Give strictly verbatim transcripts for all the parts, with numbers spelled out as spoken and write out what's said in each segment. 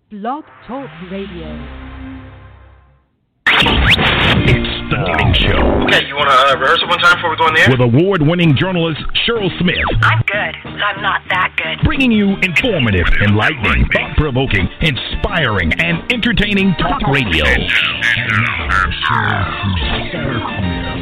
Blog Talk Radio. It's the morning show. Okay, you want to uh, rehearse it one time before we go in there? With award-winning journalist Cheryl Smith. I'm good, but I'm not that good. Bringing you informative, enlightening, thought-provoking, inspiring, and entertaining talk radio. And now, Cheryl Smith.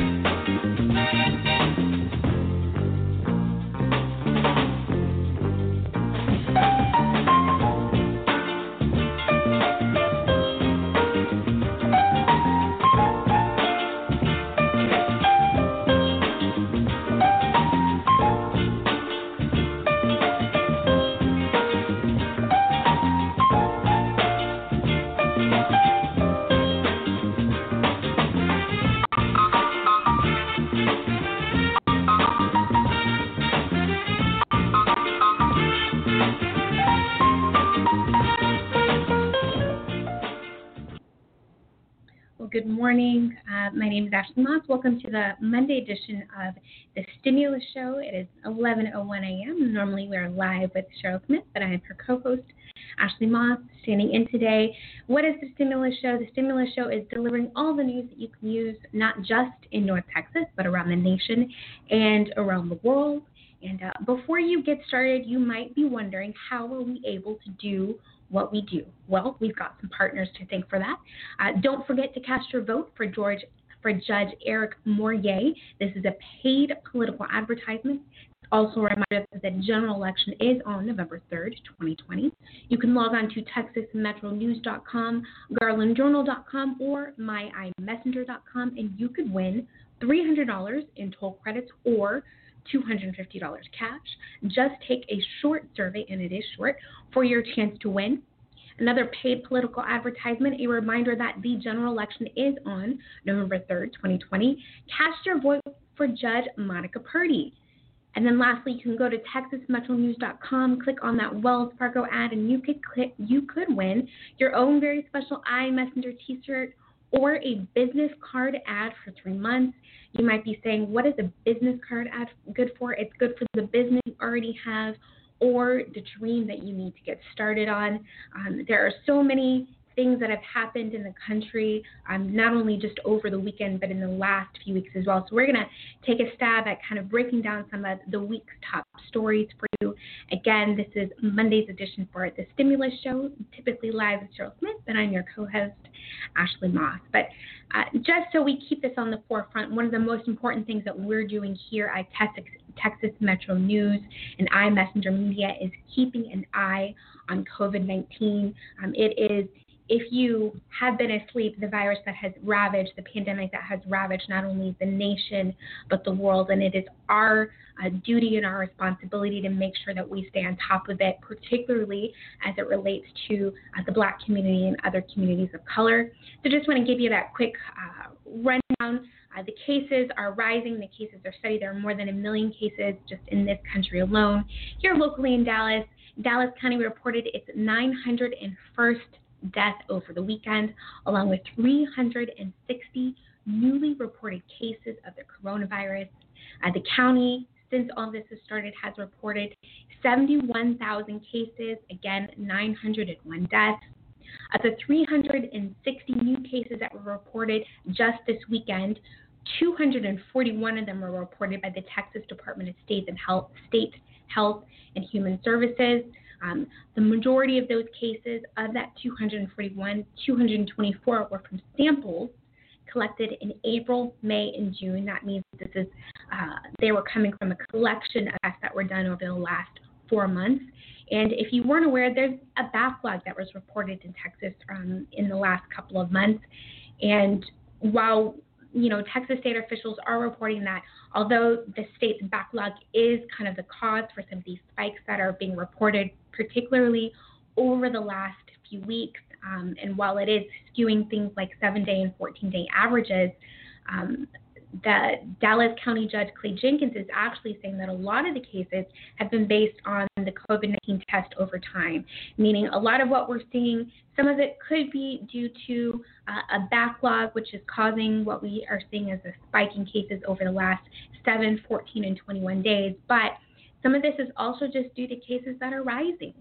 Good morning. Uh, my name is Ashley Moss. Welcome to the Monday edition of the Stimulus Show. It is eleven oh one a.m. Normally we are live with Cheryl Smith, but I am her co-host, Ashley Moss, standing in today. What is the Stimulus Show? The Stimulus Show is delivering all the news that you can use, not just in North Texas, but around the nation and around the world. And uh, before you get started, you might be wondering, how are we able to do what we do? Well, we've got some partners to thank for that. Uh, don't forget to cast your vote for George for Judge Eric Morier. This is a paid political advertisement. Also a reminder that the general election is on November third, twenty twenty. You can log on to texas metro news dot com, garland journal dot com, or my i messenger dot com, and you could win three hundred dollars in toll credits or two hundred fifty dollars cash. Just take a short survey, and it is short, for your chance to win. Another paid political advertisement, a reminder that the general election is on November third, twenty twenty. Cast your vote for Judge Monica Purdy. And then lastly, you can go to texas metro news dot com, click on that Wells Fargo ad, and you could click, you could win your own very special iMessenger t-shirt or a business card ad for three months. You might be saying, what is a business card ad good for? It's good for the business you already have or the dream that you need to get started on. Um, there are so many things that have happened in the country, um, not only just over the weekend, but in the last few weeks as well. So we're going to take a stab at kind of breaking down some of the week's top stories for you. Again, this is Monday's edition for the Stimulus Show, typically live with Cheryl Smith, and I'm your co-host, Ashley Moss. But uh, just so we keep this on the forefront, one of the most important things that we're doing here at Texas, Texas Metro News and iMessenger Media is keeping an eye on covid nineteen. Um, it is If you have been asleep, the virus that has ravaged, the pandemic that has ravaged not only the nation, but the world. And it is our uh, duty and our responsibility to make sure that we stay on top of it, particularly as it relates to uh, the Black community and other communities of color. So just want to give you that quick uh, rundown. Uh, the cases are rising. The cases are steady. There are more than a million cases just in this country alone. Here locally in Dallas, Dallas County reported its nine hundred first death over the weekend, along with three hundred sixty newly reported cases of the coronavirus. Uh, the county, since all this has started, has reported seventy-one thousand cases, again, nine hundred one deaths. Of the three hundred sixty new cases that were reported just this weekend, two hundred forty-one of them were reported by the Texas Department of State and Health, State Health and Human Services. Um, the majority of those cases, of that two hundred forty-one, two hundred twenty-four were from samples collected in April, May, and June. That means this is uh, they were coming from a collection of tests that were done over the last four months. And if you weren't aware, there's a backlog that was reported in Texas um, in the last couple of months. And while you know, Texas state officials are reporting that although the state's backlog is kind of the cause for some of these spikes that are being reported, particularly over the last few weeks, um, and while it is skewing things like seven-day and fourteen-day averages, um, the Dallas County Judge Clay Jenkins is actually saying that a lot of the cases have been based on the covid nineteen test over time, meaning a lot of what we're seeing, some of it could be due to uh, a backlog, which is causing what we are seeing as a spike in cases over the last seven, fourteen, and twenty-one days. But some of this is also just due to cases that are rising.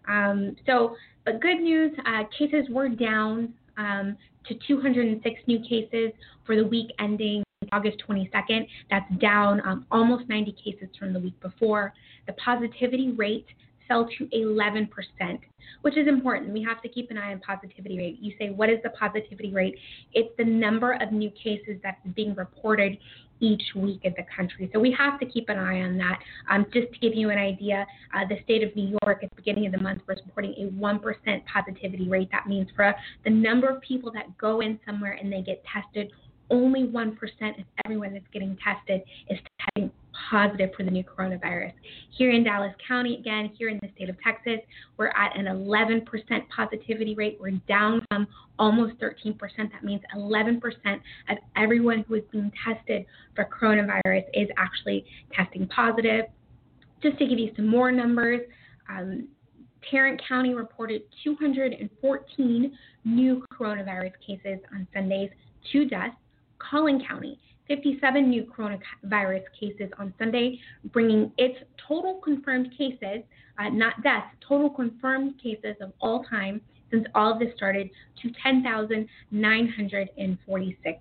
Um, so, but good news, uh, cases were down um, to two hundred six new cases for the week ending August twenty-second. That's down um, almost ninety cases from the week before. The positivity rate fell to eleven percent, which is important. We have to keep an eye on positivity rate. You say, what is the positivity rate? It's the number of new cases that's being reported each week in the country. So we have to keep an eye on that. Um, just to give you an idea, uh, the state of New York at the beginning of the month was reporting a one percent positivity rate. That means for the number of people that go in somewhere and they get tested, only one percent of everyone that's getting tested is testing positive for the new coronavirus. Here in Dallas County, again, here in the state of Texas, we're at an eleven percent positivity rate. We're down from almost thirteen percent. That means eleven percent of everyone who is being tested for coronavirus is actually testing positive. Just to give you some more numbers, um, Tarrant County reported two hundred fourteen new coronavirus cases on Sundays, two deaths. Collin County, fifty-seven new coronavirus cases on Sunday, bringing its total confirmed cases, uh, not deaths, total confirmed cases of all time since all of this started to ten thousand nine hundred forty-six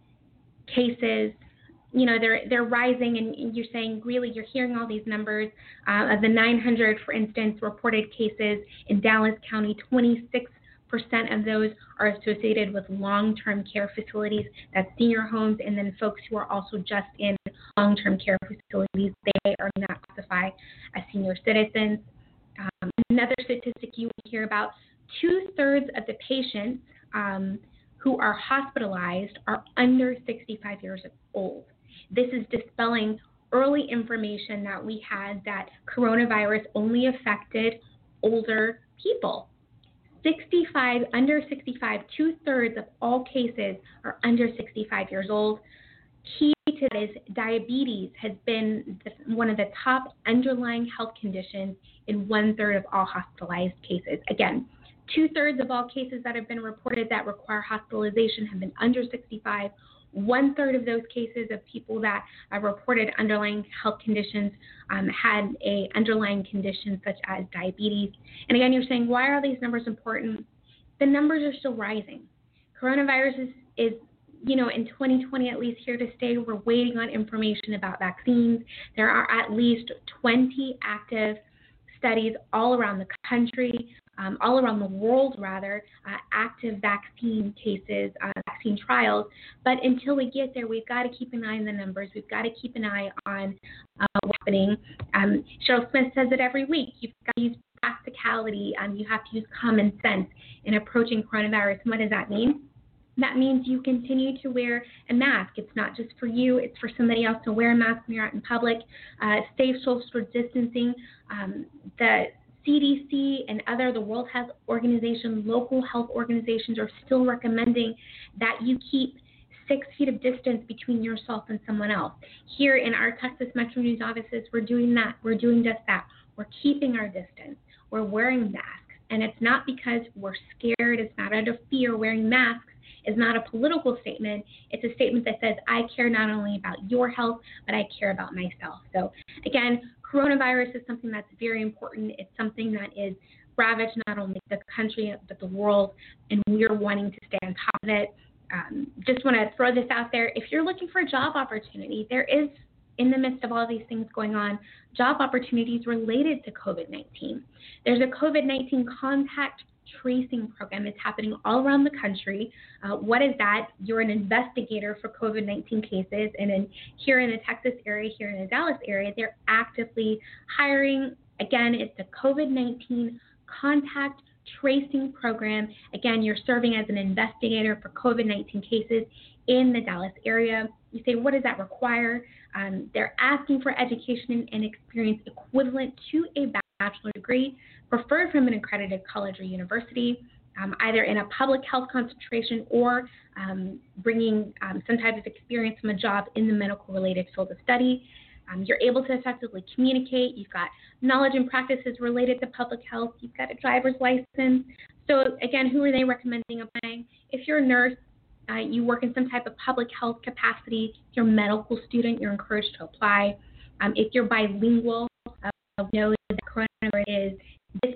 cases. You know, they're they're rising, and you're saying, really, you're hearing all these numbers. Uh, of the nine hundred, for instance, reported cases in Dallas County, twenty-six percent of those are associated with long-term care facilities, that's senior homes, and then folks who are also just in long-term care facilities, they are not classified as senior citizens. Um, another statistic you will hear about, two-thirds of the patients um, who are hospitalized are under sixty-five years old. This is dispelling early information that we had that coronavirus only affected older people. sixty-five, under sixty-five, two-thirds of all cases are under sixty-five years old. Key to that is diabetes has been the, one of the top underlying health conditions in one-third of all hospitalized cases. Again, two-thirds of all cases that have been reported that require hospitalization have been under sixty-five. One-third of those cases of people that uh, reported underlying health conditions um, had a underlying condition such as diabetes. And again, you're saying, why are these numbers important? The numbers are still rising. Coronavirus is, is, you know, in twenty twenty, at least here to stay. We're waiting on information about vaccines. There are at least twenty active studies all around the country, um, all around the world, rather, uh, active vaccine cases, uh, vaccine trials. But until we get there, we've got to keep an eye on the numbers. We've got to keep an eye on uh, what's happening. Um, Cheryl Smith says it every week. You've got to use practicality. Um, you have to use common sense in approaching coronavirus. And what does that mean? That means you continue to wear a mask. It's not just for you. It's for somebody else to wear a mask when you're out in public. Uh, safe social distancing. Um, the C D C and other, the World Health Organization, local health organizations are still recommending that you keep six feet of distance between yourself and someone else. Here in our Texas Metro News offices, we're doing that. We're doing just that. We're keeping our distance. We're wearing masks. And it's not because we're scared. It's not out of fear. Wearing masks is not a political statement. It's a statement that says, I care not only about your health, but I care about myself. So again, coronavirus is something that's very important. It's something that is ravaged not only the country, but the world, and we're wanting to stay on top of it. Um, just want to throw this out there. If you're looking for a job opportunity, there is, in the midst of all these things going on, job opportunities related to COVID nineteen. There's a COVID nineteen contact tracing program. It's happening all around the country. Uh, what is that? You're an investigator for COVID nineteen cases, and in, here in the Texas area, here in the Dallas area, they're actively hiring. Again, it's a COVID nineteen contact tracing program. Again, you're serving as an investigator for COVID nineteen cases in the Dallas area. You say, what does that require? Um, they're asking for education and experience equivalent to a bachelor degree, preferred from an accredited college or university, um, either in a public health concentration or um, bringing um, some type of experience from a job in the medical-related field of study. Um, you're able to effectively communicate. You've got knowledge and practices related to public health. You've got a driver's license. So, again, who are they recommending applying? If you're a nurse, uh, you work in some type of public health capacity, if you're a medical student, you're encouraged to apply. Um, if you're bilingual, uh, know that coronavirus is disproportionately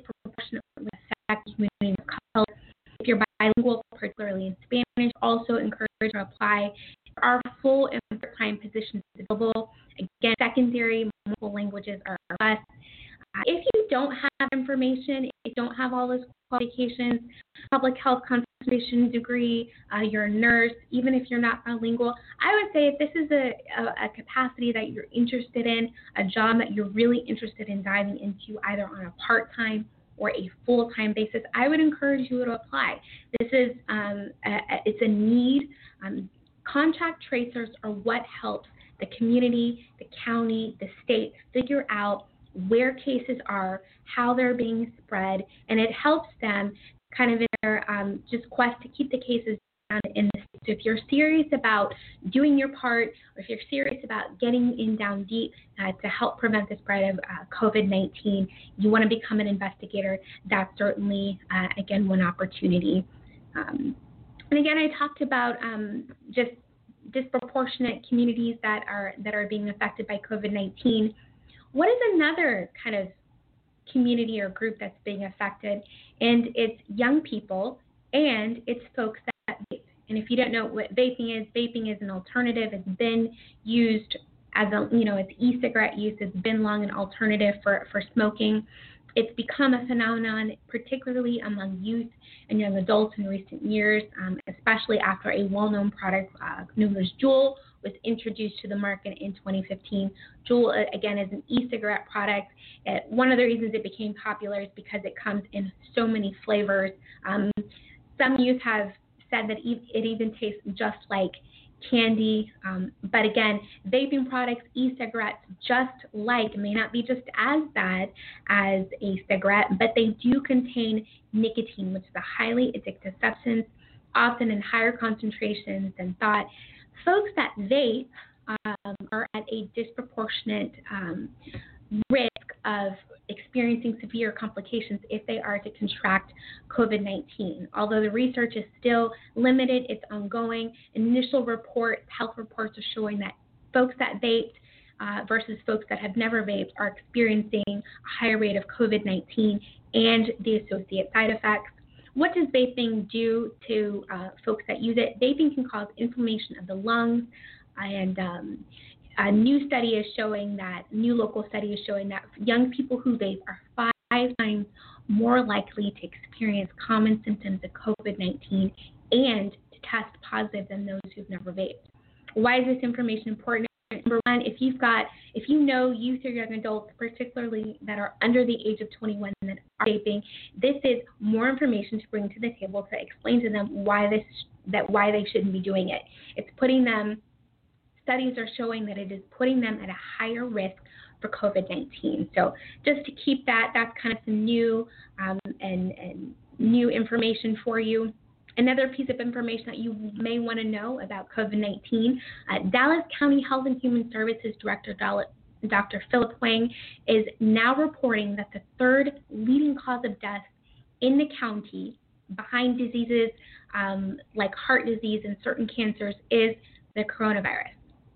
disproportionately affect communities of color. If you're bilingual, particularly in Spanish, also encourage to apply. There are full and part-time positions available. Again, secondary multiple languages are a must. Uh, if you don't have information, if you don't have all those qualifications, public health concentration degree, uh, you're a nurse, even if you're not bilingual, I would say if this is a, a, a capacity that you're interested in, a job that you're really interested in diving into either on a part-time or a full-time basis, I would encourage you to apply. This is, um, a, a, it's a need. Um, contact tracers are what helps the community, the county, the state figure out where cases are, how they're being spread, and it helps them kind of in their um, just quest to keep the cases down in the state. So if you're serious about doing your part, or if you're serious about getting in down deep uh, to help prevent the spread of uh, COVID nineteen, you want to become an investigator, that's certainly, uh, again, one opportunity. Um, and again, I talked about um, just disproportionate communities that are that are being affected by COVID nineteen. What is another kind of community or group that's being affected? And it's young people, and it's folks that vape. And if you don't know what vaping is, vaping is an alternative. It's been used as a, you know, it's e-cigarette use. It's been long an alternative for, for smoking. It's become a phenomenon, particularly among youth and young adults in recent years, um, especially after a well-known product uh, known as Juul was introduced to the market in twenty fifteen. Juul, again, is an e-cigarette product. It, one of the reasons it became popular is because it comes in so many flavors. Um, some youth have said that it even tastes just like candy. Um, but again, vaping products, e-cigarettes, just like, may not be just as bad as a cigarette, but they do contain nicotine, which is a highly addictive substance, often in higher concentrations than thought. Folks that vape um, are at a disproportionate um, risk of experiencing severe complications if they are to contract COVID nineteen. Although the research is still limited, it's ongoing. Initial reports, health reports are showing that folks that vaped uh, versus folks that have never vaped are experiencing a higher rate of COVID nineteen and the associated side effects. What does vaping do to uh, folks that use it? Vaping can cause inflammation of the lungs, and um, a new study is showing that, new local study is showing that young people who vape are five times more likely to experience common symptoms of COVID nineteen and to test positive than those who've never vaped. Why is this information important? Number one, if you've got, if you know youth or young adults, particularly that are under the age of twenty-one that are vaping, this is more information to bring to the table to explain to them why this, that why they shouldn't be doing it. It's putting them, studies are showing that it is putting them at a higher risk for COVID nineteen. So just to keep that, that's kind of some new um, and, and new information for you. Another piece of information that you may want to know about COVID nineteen, uh, Dallas County Health and Human Services Director Doctor Philip Wang is now reporting that the third leading cause of death in the county, behind diseases um, like heart disease and certain cancers, is the coronavirus.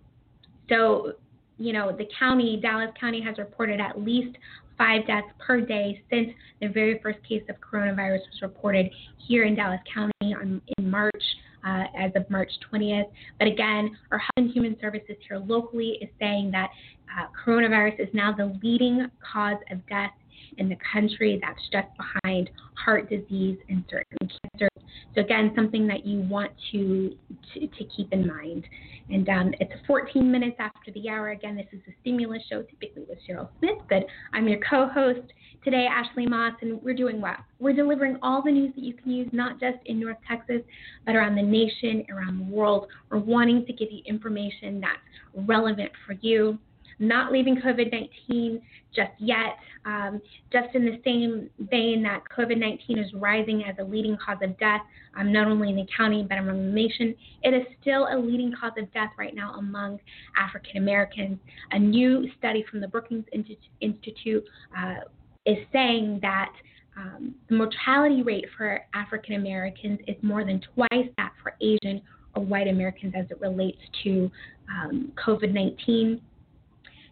So, you know, the county, Dallas County, has reported at least five deaths per day since the very first case of coronavirus was reported here in Dallas County on, in March, uh, as of March twentieth. But again, our Health and Human Services here locally is saying that uh, coronavirus is now the leading cause of death in the country. That's just behind heart disease and certain cancers. So again, something that you want to to, to keep in mind. And um, it's fourteen minutes after the hour. Again, this is the Stimulus Show, typically with Cheryl Smith, but I'm your co-host today, Ashley Moss, and we're doing what? We're delivering all the news that you can use, not just in North Texas, but around the nation, around the world. We're wanting to give you information that's relevant for you. Not leaving COVID nineteen just yet. Um, just in the same vein that COVID nineteen is rising as a leading cause of death, um, not only in the county but among the nation, it is still a leading cause of death right now among African Americans. A new study from the Brookings Institute uh, is saying that um, the mortality rate for African Americans is more than twice that for Asian or white Americans as it relates to um, COVID nineteen.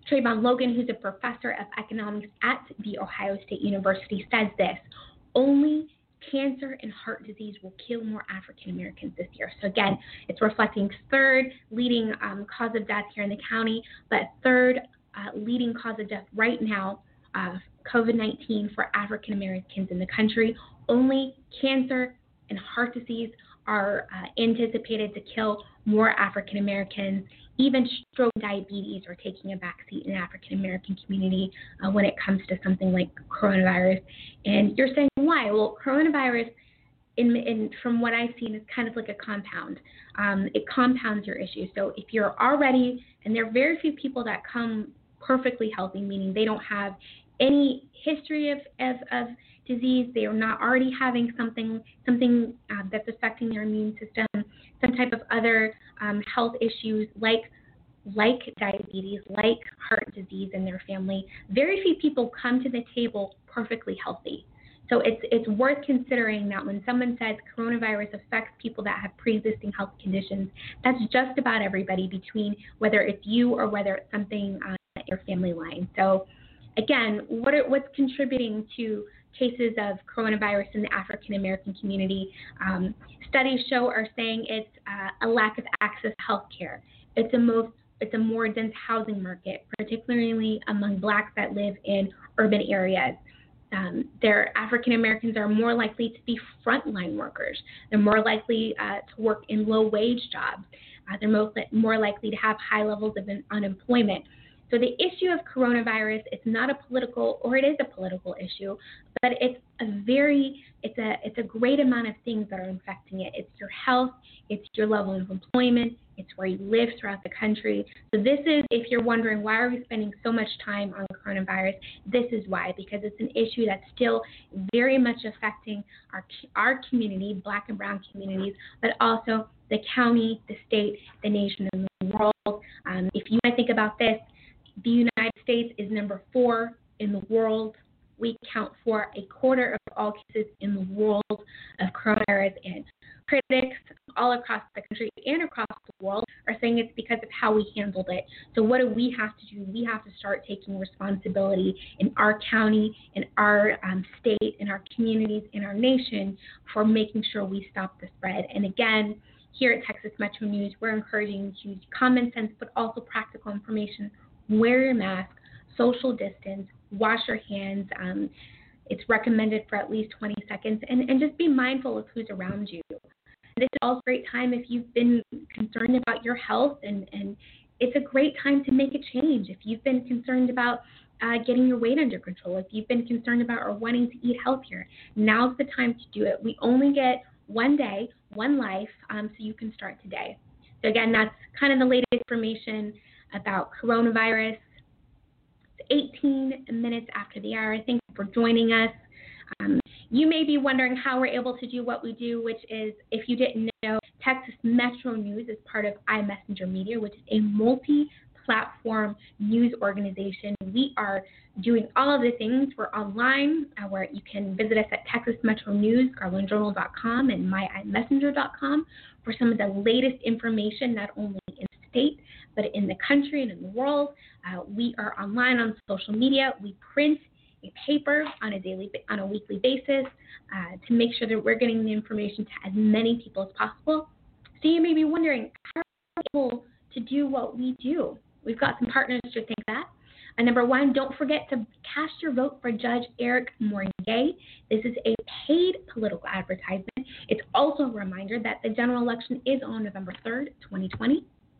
Trayvon Logan, who's a professor of economics at The Ohio State University, says this: only cancer and heart disease will kill more African Americans this year. So again, it's reflecting third leading um, cause of death here in the county, but third uh, leading cause of death right now, uh, COVID nineteen for African Americans in the country. Only cancer and heart disease are uh, anticipated to kill more African Americans. Even stroke and diabetes are taking a backseat in the African American community uh, when it comes to something like coronavirus. And you're saying, why? Well, coronavirus, in, in from what I've seen, is kind of like a compound. Um, it compounds your issue. So if you're already, and there are very few people that come perfectly healthy, meaning they don't have any history of, of, of disease, they are not already having something something uh, that's affecting their immune system, some type of other um, health issues like like diabetes, like heart disease in their family. Very few people come to the table perfectly healthy. So it's it's worth considering that when someone says coronavirus affects people that have pre-existing health conditions, that's just about everybody, between whether it's you or whether it's something on your family line. So again, what are, what's contributing to cases of coronavirus in the African American community? Um, studies show are saying it's uh, a lack of access to health care. It's a most it's a more dense housing market, particularly among blacks that live in urban areas. Um, their African Americans are more likely to be frontline workers. They're more likely uh, to work in low wage jobs. Uh, they're most, more likely to have high levels of unemployment. So the issue of coronavirus, it's not a political, or it is a political issue, but it's a very, it's a, it's a great amount of things that are infecting it. It's your health, it's your level of employment, it's where you live throughout the country. So this is, if you're wondering why are we spending so much time on coronavirus, this is why, because it's an issue that's still very much affecting our our community, black and brown communities, but also the county, the state, the nation, and the world. Um, if you might think about this, the United States is number four in the world. We count for a quarter of all cases in the world of coronavirus, and critics all across the country and across the world are saying it's because of how we handled it. So what do we have to do? We have to start taking responsibility in our county, in our um, state, in our communities, in our nation for making sure we stop the spread. And again, here at Texas Metro News, we're encouraging you to use common sense but also practical information. Wear your mask, social distance, wash your hands. Um, it's recommended for at least twenty seconds, and, and just be mindful of who's around you. This is also a great time if you've been concerned about your health, and, and it's a great time to make a change. If you've been concerned about uh, getting your weight under control, if you've been concerned about or wanting to eat healthier, now's the time to do it. We only get one day, one life, um, so you can start today. So again, that's kind of the latest information about coronavirus. It's eighteen minutes after the hour. Thank you for joining us. Um, you may be wondering how we're able to do what we do, which is, if you didn't know, Texas Metro News is part of iMessenger Media, which is a multi-platform news organization. We are doing all of the things. We're online, uh, where you can visit us at Texas Metro News, Garland Journal dot com, and my i messenger dot com for some of the latest information, not only in the state, but in the country and in the world. Uh, we are online on social media. We print a paper on a daily, on a weekly basis uh, to make sure that we're getting the information to as many people as possible. So you may be wondering, how are we able to do what we do? We've got some partners to think that. Uh, number one, don't forget to cast your vote for Judge Eric Moringue. This is a paid political advertisement. It's also a reminder that the general election is on November third, twenty twenty.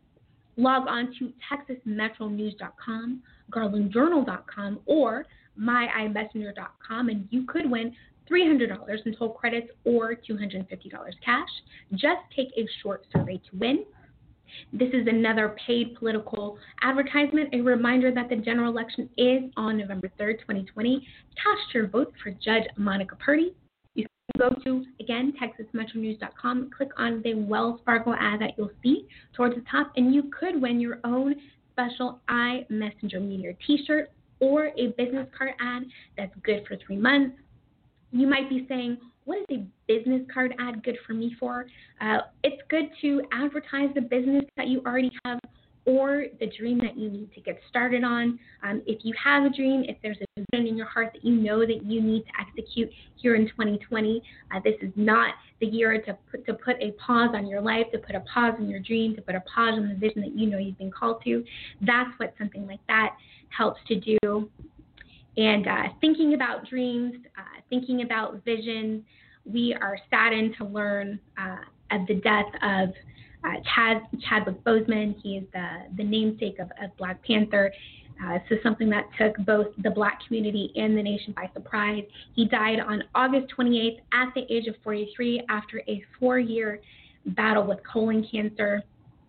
Log on to Texas Metro News dot com, Garland Journal dot com, or my i messenger dot com, and you could win three hundred dollars in toll credits or two hundred fifty dollars cash. Just take a short survey to win. This is another paid political advertisement, a reminder that the general election is on November third, twenty twenty. Cast your vote for Judge Monica Purdy. You can go to, again, Texas Metro News dot com, click on the Wells Fargo ad that you'll see towards the top, and you could win your own special iMessenger Media t-shirt or a business card ad that's good for three months. You might be saying, what is a business card ad good for me for? Uh, it's good to advertise the business that you already have or the dream that you need to get started on. Um, if you have a dream, if there's a vision in your heart that you know that you need to execute here in twenty twenty, uh, this is not the year to put, to put a pause on your life, to put a pause on your dream, to put a pause on the vision that you know you've been called to. That's what something like that helps to do. And uh, thinking about dreams, uh, thinking about visions, we are saddened to learn uh, of the death of uh, Chad, Chadwick Boseman. He is the, the namesake of, of Black Panther. Uh, so something that took both the Black community and the nation by surprise. He died on August twenty-eighth at the age of forty-three after a four-year battle with colon cancer.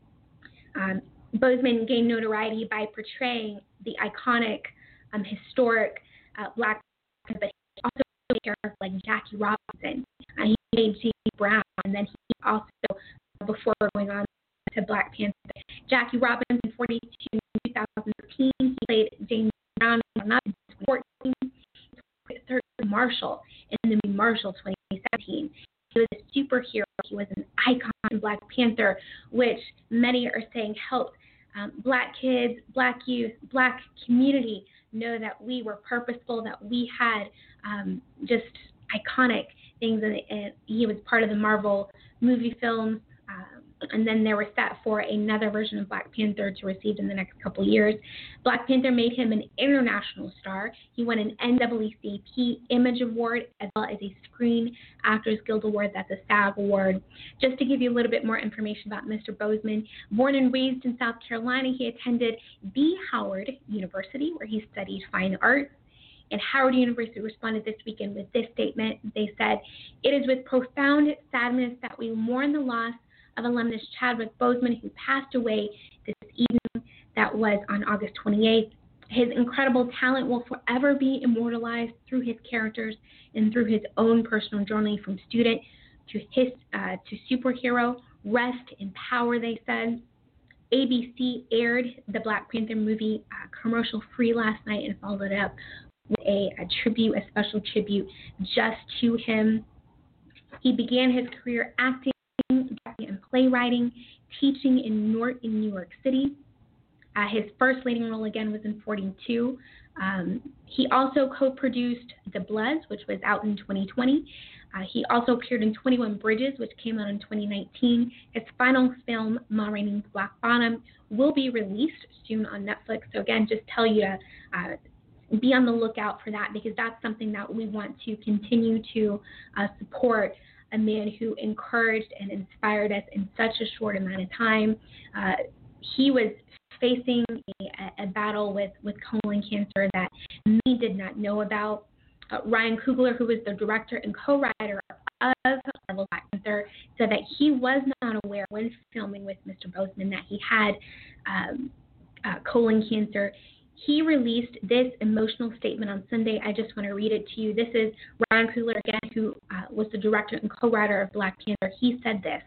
Um, Boseman gained notoriety by portraying the iconic, um, historic uh, Black Panther, but he also played characters like Jackie Robinson. Uh, he played J C Brown, and then he also, before going on to Black Panther, Jackie Robinson, forty-two in two thousand thirteen, he played James Brown in twenty fourteen, third Marshall in the movie Marshall twenty seventeen. He was a superhero. He was an icon in Black Panther, which many are saying helped um, Black kids, Black youth, Black community know that we were purposeful, that we had um, just iconic things. And, and he was part of the Marvel movie films. Um, and then they were set for another version of Black Panther to receive in the next couple of years. Black Panther made him an international star. He won an N double E C P Image Award as well as a Screen Actors Guild Award. That's a SAG award. Just to give you a little bit more information about Mister Boseman, born and raised in South Carolina, he attended the Howard University where he studied fine arts. And Howard University responded this weekend with this statement. They said, "It is with profound sadness that we mourn the loss of alumnus Chadwick Boseman, who passed away this evening." That was on August twenty-eighth. His incredible talent will forever be immortalized through his characters and through his own personal journey from student to his uh, to superhero. Rest in power, they said. A B C aired the Black Panther movie uh, commercial free last night and followed it up with a, a tribute, a special tribute just to him. He began his career acting and playwriting, teaching in New York, in New York City. Uh, his first leading role again was in forty-two. Um, he also co-produced The Bloods, which was out in twenty twenty. Uh, he also appeared in twenty-one Bridges, which came out in twenty nineteen. His final film, Ma Rainey's Black Bottom, will be released soon on Netflix. So again, just tell you to uh, be on the lookout for that, because that's something that we want to continue to uh, support. A man who encouraged and inspired us in such a short amount of time. Uh, he was facing a, a battle with, with colon cancer that many did not know about. Uh, Ryan Coogler, who was the director and co-writer of Marvel Black Panther, said that he was not aware when filming with Mister Boseman that he had um, uh, colon cancer. He released this emotional statement on Sunday. I just want to read it to you. This is Ryan Coogler, again, who uh, was the director and co-writer of Black Panther. He said this: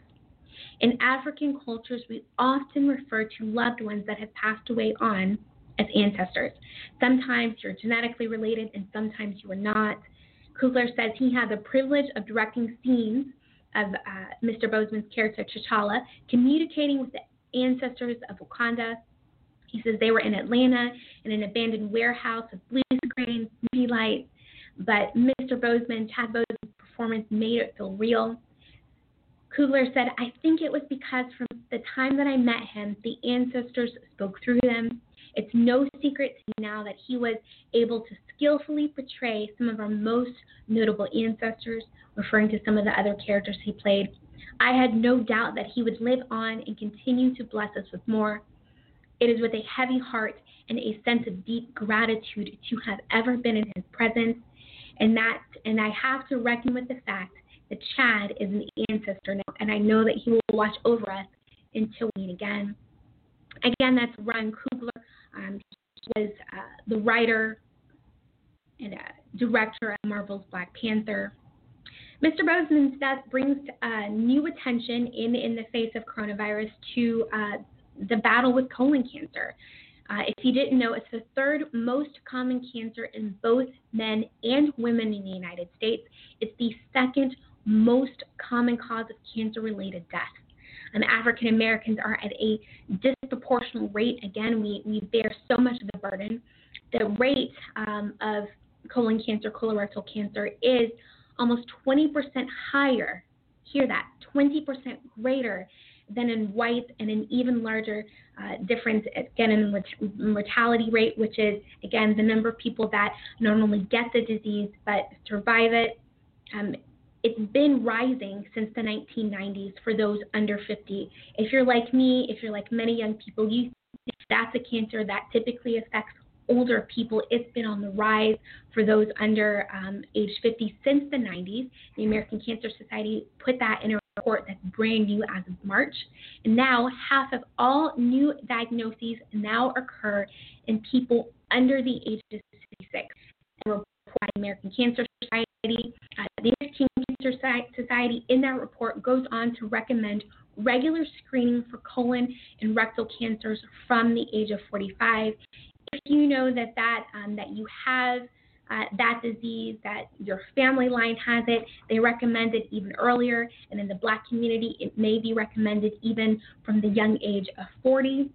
"In African cultures, we often refer to loved ones that have passed away on as ancestors. Sometimes you're genetically related and sometimes you are not." Coogler says he had the privilege of directing scenes of uh, Mister Boseman's character, T'Challa, communicating with the ancestors of Wakanda. He says they were in Atlanta in an abandoned warehouse with blue screens, movie lights, but Mister Boseman, Chad Boseman's performance made it feel real. Coogler said, "I think it was because from the time that I met him, the ancestors spoke through them. It's no secret to me now that he was able to skillfully portray some of our most notable ancestors," referring to some of the other characters he played. "I had no doubt that he would live on and continue to bless us with more. It is with a heavy heart and a sense of deep gratitude to have ever been in his presence, and that, and I have to reckon with the fact that Chad is an ancestor now, and I know that he will watch over us until we meet again." Again, that's Ryan Coogler. Um, he was uh, the writer and uh, director of Marvel's Black Panther. Mister Boseman's death brings uh, new attention in, in the face of coronavirus to uh, the battle with colon cancer. Uh, if you didn't know, it's the third most common cancer in both men and women in the United States. It's the second most common cause of cancer-related death. Um, African Americans are at a disproportionate rate. Again, we, we bear so much of the burden. The rate um, of colon cancer, colorectal cancer is almost twenty percent higher. Hear that, twenty percent greater than in whites, and an even larger uh, difference, again, in the mortality rate, which is, again, the number of people that not only get the disease but survive it. Um, it's been rising since the nineteen nineties for those under fifty. If you're like me, if you're like many young people, you see that's a cancer that typically affects older people. It's been on the rise for those under um, age fifty since the nineties. The American Cancer Society put that in a report that's brand new as of March. And now half of all new diagnoses now occur in people under the age of sixty-six. And report by the American Cancer Society, uh, the American Cancer Society in that report goes on to recommend regular screening for colon and rectal cancers from the age of forty-five. If you know that that um, that you have uh, that disease, that your family line has it, they recommend it even earlier. And in the Black community, it may be recommended even from the young age of forty.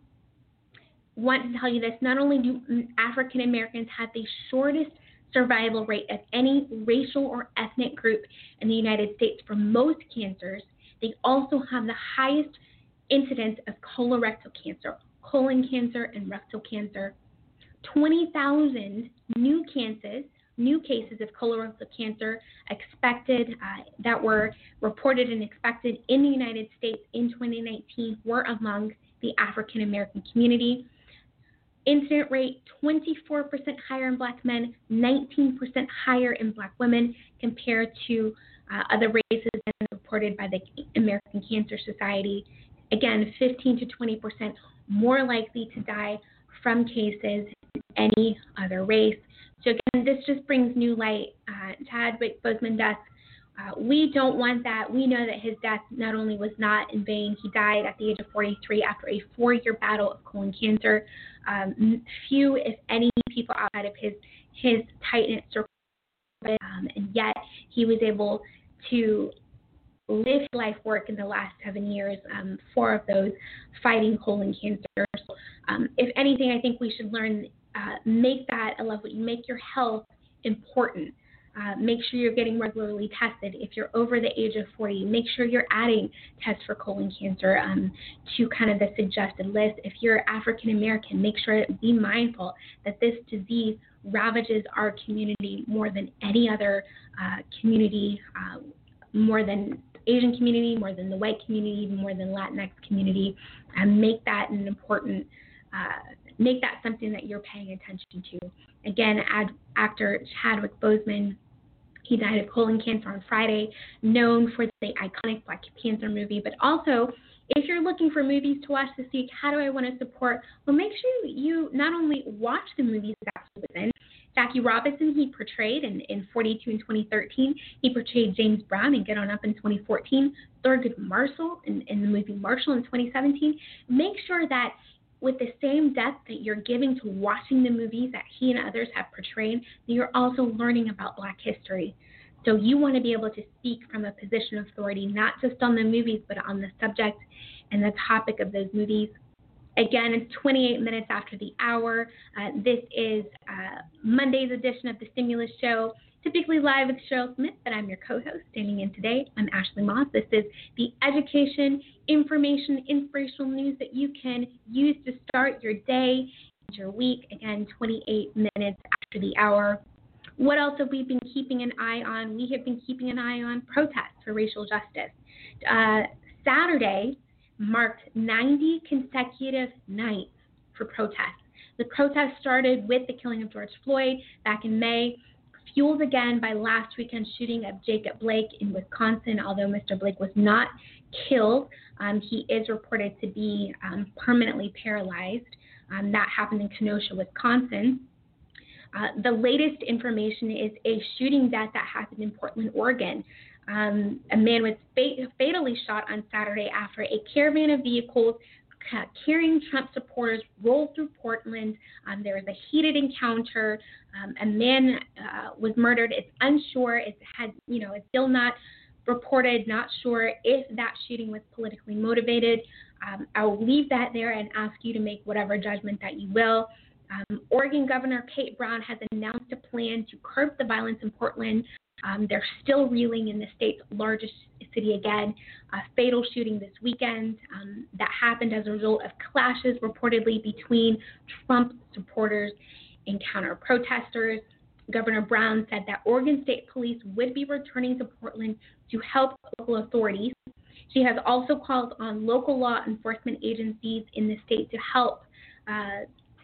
Want to tell you this, not only do African Americans have the shortest survival rate of any racial or ethnic group in the United States for most cancers, they also have the highest incidence of colorectal cancer, colon cancer, and rectal cancer. twenty thousand new cases, new cases of colorectal cancer expected uh, that were reported and expected in the United States in twenty nineteen were among the African American community. Incident rate twenty-four percent higher in Black men, nineteen percent higher in Black women compared to uh, other races reported by the American Cancer Society. Again, fifteen to twenty percent more likely to die from cases in any other race. So again, this just brings new light. Uh, Chadwick Boseman death, uh, we don't want that. We know that his death not only was not in vain, he died at the age of forty-three after a four-year battle of colon cancer. Um, few, if any, people outside of his his tight-knit circle, um, and yet he was able to live life work in the last seven years, um, four of those fighting colon cancer. So, um, if anything, I think we should learn, uh, make that, I love what you make your health important. Uh, make sure you're getting regularly tested. If you're over the age of forty, make sure you're adding tests for colon cancer um, to kind of the suggested list. If you're African American, make sure to be mindful that this disease ravages our community more than any other uh, community, uh, more than Asian community, more than the white community, more than Latinx community, and make that an important, uh, make that something that you're paying attention to. Again, ad, actor Chadwick Boseman, he died of colon cancer on Friday, known for the iconic Black Panther movie, but also if you're looking for movies to watch this week, how do I want to support? Well, make sure you not only watch the movies that he was in. Jackie Robinson, he portrayed in, in forty-two in twenty thirteen. He portrayed James Brown in Get On Up in twenty fourteen. Thurgood Marshall in, in the movie Marshall in twenty seventeen. Make sure that with the same depth that you're giving to watching the movies that he and others have portrayed, that you're also learning about Black history. So you want to be able to speak from a position of authority, not just on the movies, but on the subject and the topic of those movies. Again, it's twenty-eight minutes after the hour. Uh, this is uh, Monday's edition of the Stimulus Show, typically live with Cheryl Smith, but I'm your co-host. Standing in today, I'm Ashley Moss. This is the education, information, inspirational news that you can use to start your day and your week. Again, twenty-eight minutes after the hour. What else have we been keeping an eye on? We have been keeping an eye on protests for racial justice. Uh, Saturday marked ninety consecutive nights for protests. The protests started with the killing of George Floyd back in May, fueled again by last weekend's shooting of Jacob Blake in Wisconsin. Although Mister Blake was not killed, um, he is reported to be um, permanently paralyzed. Um, that happened in Kenosha, Wisconsin. Uh, the latest information is a shooting death that happened in Portland, Oregon. Um, a man was fat- fatally shot on Saturday after a caravan of vehicles ca- carrying Trump supporters rolled through Portland. Um, there was a heated encounter. Um, a man uh, was murdered. It's unsure. It's had, you know, it's still not reported. Not sure if that shooting was politically motivated. Um, I'll leave that there and ask you to make whatever judgment that you will. Um, Oregon Governor Kate Brown has announced a plan to curb the violence in Portland. Um, they're still reeling in the state's largest city again. A fatal shooting this weekend um, that happened as a result of clashes reportedly between Trump supporters and counter-protesters. Governor Brown said that Oregon State Police would be returning to Portland to help local authorities. She has also called on local law enforcement agencies in the state to help, uh,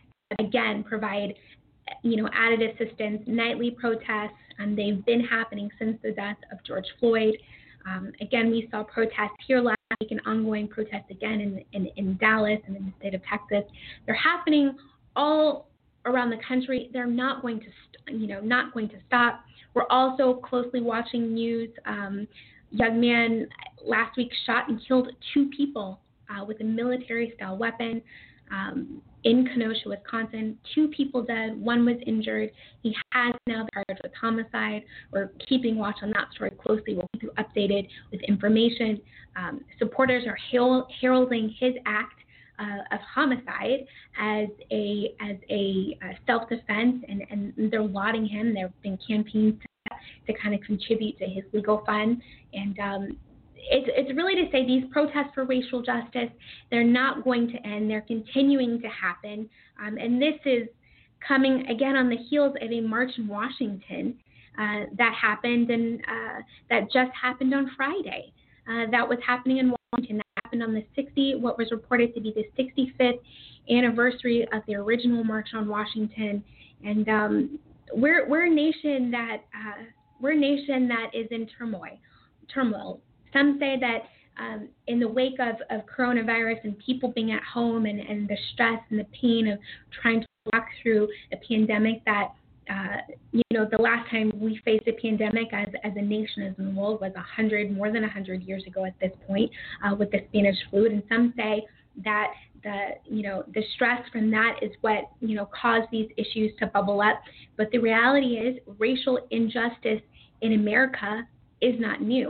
again, provide, you know, added assistance. Nightly protests, and they've been happening since the death of George Floyd. Um, again, we saw protests here last week and ongoing protests again in, in, in Dallas and in the state of Texas. They're happening all around the country. They're not going to, st- you know, not going to stop. We're also closely watching news. Um, young man last week shot and killed two people uh, with a military-style weapon um, in Kenosha, Wisconsin. Two people dead. One was injured. He has now been charged with homicide. We're keeping watch on that story closely. We'll keep you updated with information. Um, supporters are her- heralding his act Uh, of homicide as a as a uh, self-defense, and, and they're lauding him. There have been campaigns to, to kind of contribute to his legal fund, and um, it's it's really to say these protests for racial justice, they're not going to end. They're continuing to happen, um, and this is coming again on the heels of a march in Washington uh, that happened and uh, that just happened on Friday. Uh, that was happening in Washington. Happened on the sixty, what was reported to be the sixty-fifth anniversary of the original March on Washington, and um, we're we're a nation that uh, we're a nation that is in turmoil. Turmoil. Some say that um, in the wake of, of coronavirus and people being at home and, and the stress and the pain of trying to walk through a pandemic, that Uh, you know, the last time we faced a pandemic as, as a nation, as a world, was one hundred, more than one hundred years ago at this point uh, with the Spanish flu. And some say that the, you know, the stress from that is what, you know, caused these issues to bubble up. But the reality is racial injustice in America is not new.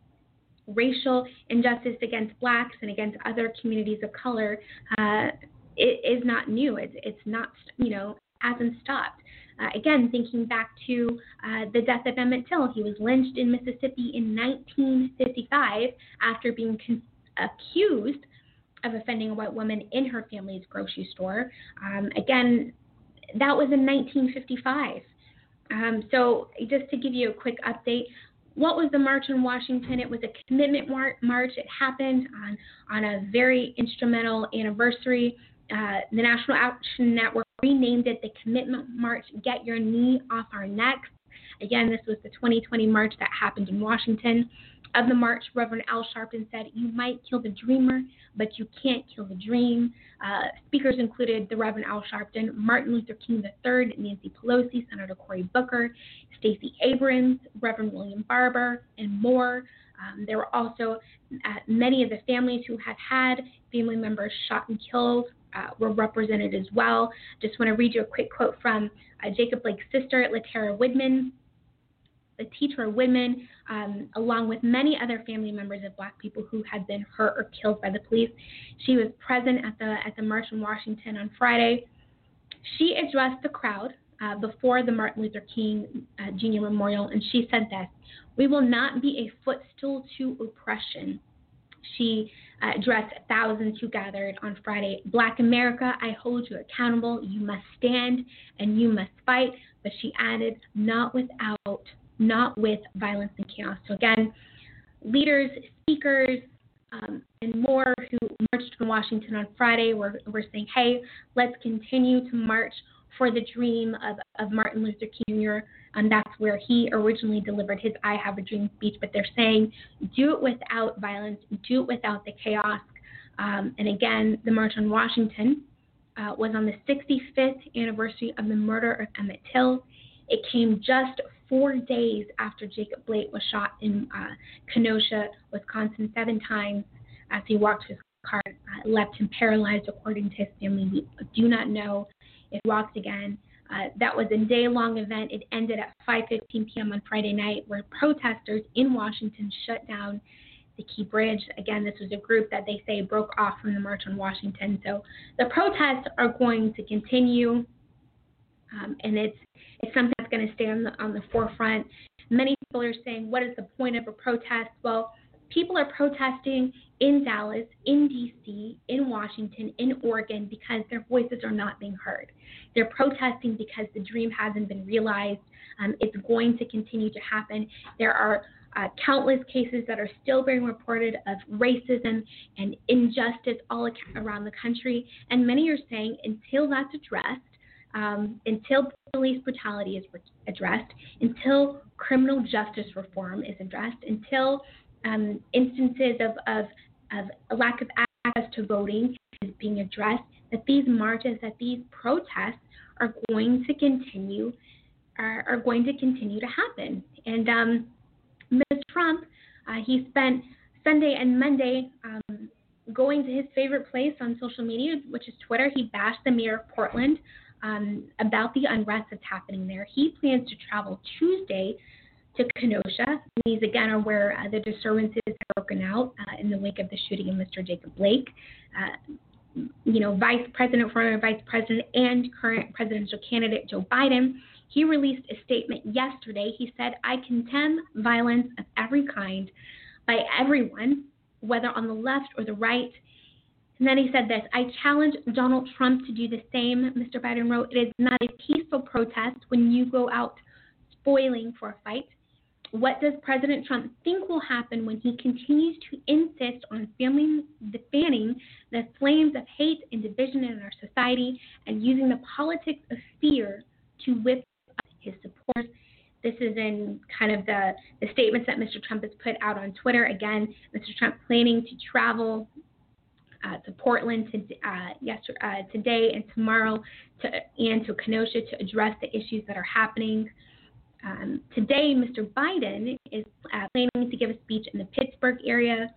Racial injustice against blacks and against other communities of color uh, it is not new. It's, it's not, you know, hasn't stopped. Uh, again, thinking back to uh, the death of Emmett Till. He was lynched in Mississippi in nineteen fifty-five after being con- accused of offending a white woman in her family's grocery store. Um, again, that was in nineteen fifty-five. Um, so just to give you a quick update, what was the March on Washington? It was a commitment mar- march. It happened on, on a very instrumental anniversary. Uh, the National Action Network renamed it the Commitment March, Get Your Knee Off Our Necks. Again, this was the twenty twenty march that happened in Washington. Of the march, Reverend Al Sharpton said, "You might kill the dreamer, but you can't kill the dream." Uh, speakers included the Reverend Al Sharpton, Martin Luther King the third, Nancy Pelosi, Senator Cory Booker, Stacey Abrams, Reverend William Barber, and more. Um, there were also uh, many of the families who had had family members shot and killed uh, were represented as well. Just want to read you a quick quote from uh, Jacob Blake's sister, Latera Widman. Latera Widman, um, along with many other family members of black people who had been hurt or killed by the police. She was present at the at the March in Washington on Friday. She addressed the crowd uh, before the Martin Luther King uh, Junior Memorial, and she said this: "We will not be a footstool to oppression." She uh, addressed thousands who gathered on Friday. "Black America, I hold you accountable. You must stand and you must fight." But she added, "Not without, not with violence and chaos." So again, leaders, speakers, um, and more who marched in Washington on Friday were, were saying, hey, let's continue to march for the dream of, of Martin Luther King Junior And that's where he originally delivered his I Have a Dream speech. But they're saying, do it without violence, do it without the chaos. Um, and again, the March on Washington uh, was on the sixty-fifth anniversary of the murder of Emmett Till. It came just four days after Jacob Blake was shot in uh, Kenosha, Wisconsin, seven times as he walked his car, uh, left him paralyzed, according to his family. We do not know if he walks again. Uh, that was a day-long event. It ended at five fifteen p.m. on Friday night, where protesters in Washington shut down the Key Bridge. Again, this was a group that they say broke off from the March on Washington. So the protests are going to continue, um, and it's it's something that's going to stay on the on the forefront. Many people are saying, what is the point of a protest? Well, people are protesting in Dallas, in D C, in Washington, in Oregon, because their voices are not being heard. They're protesting because the dream hasn't been realized. Um, it's going to continue to happen. There are uh, countless cases that are still being reported of racism and injustice all around the country. And many are saying until that's addressed, um, until police brutality is addressed, until criminal justice reform is addressed, until um, instances of, of, of a lack of access to voting is being addressed, that these marches, that these protests are going to continue, are, are going to continue to happen. And um, Mister Trump, uh, he spent Sunday and Monday um, going to his favorite place on social media, which is Twitter. He bashed the mayor of Portland um, about the unrest that's happening there. He plans to travel Tuesday to Kenosha. These, again, are where uh, the disturbances have broken out uh, in the wake of the shooting of Mister Jacob Blake. Uh, you know, Vice President, former Vice President, and current presidential candidate Joe Biden, he released a statement yesterday. He said, "I condemn violence of every kind by everyone, whether on the left or the right." And then he said this, "I challenge Donald Trump to do the same." Mister Biden wrote, "It is not a peaceful protest when you go out spoiling for a fight. What does President Trump think will happen when he continues to insist on fanning the, fanning the flames of hate and division in our society and using the politics of fear to whip up his supporters?" This is in kind of the, the statements that Mister Trump has put out on Twitter. Again, Mister Trump planning to travel uh, to Portland to, uh, yesterday, uh, today and tomorrow to, and to Kenosha to address the issues that are happening. Um, today, Mister Biden is uh, planning to give a speech in the Pittsburgh area.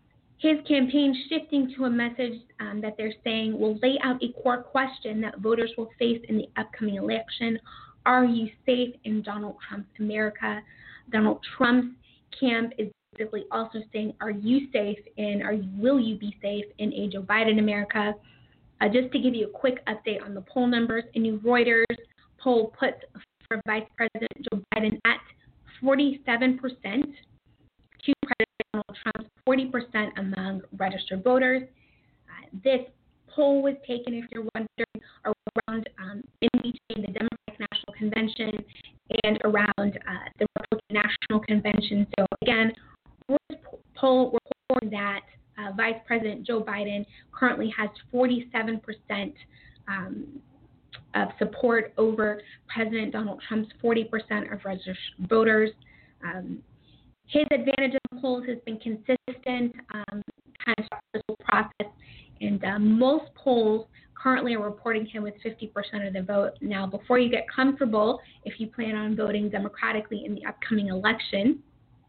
His campaign shifting to a message um, that they're saying will lay out a core question that voters will face in the upcoming election. Are you safe in Donald Trump's America? Donald Trump's camp is basically also saying, are you safe in, or will you be safe in a Joe Biden America? Uh, just to give you a quick update on the poll numbers, a new Reuters poll puts for Vice President Joe Biden at forty-seven percent to President Donald Trump's forty percent among registered voters. Uh, this poll was taken, if you're wondering, around um, in between the Democratic National Convention and around uh, the Republican National Convention. So again, this poll reporting that uh, Vice President Joe Biden currently has forty-seven percent um, of support over President Donald Trump's forty percent of registered voters. Um, his advantage in the polls has been consistent, um, kind of this whole process, and uh, most polls currently are reporting him with fifty percent of the vote. Now, before you get comfortable, if you plan on voting democratically in the upcoming election,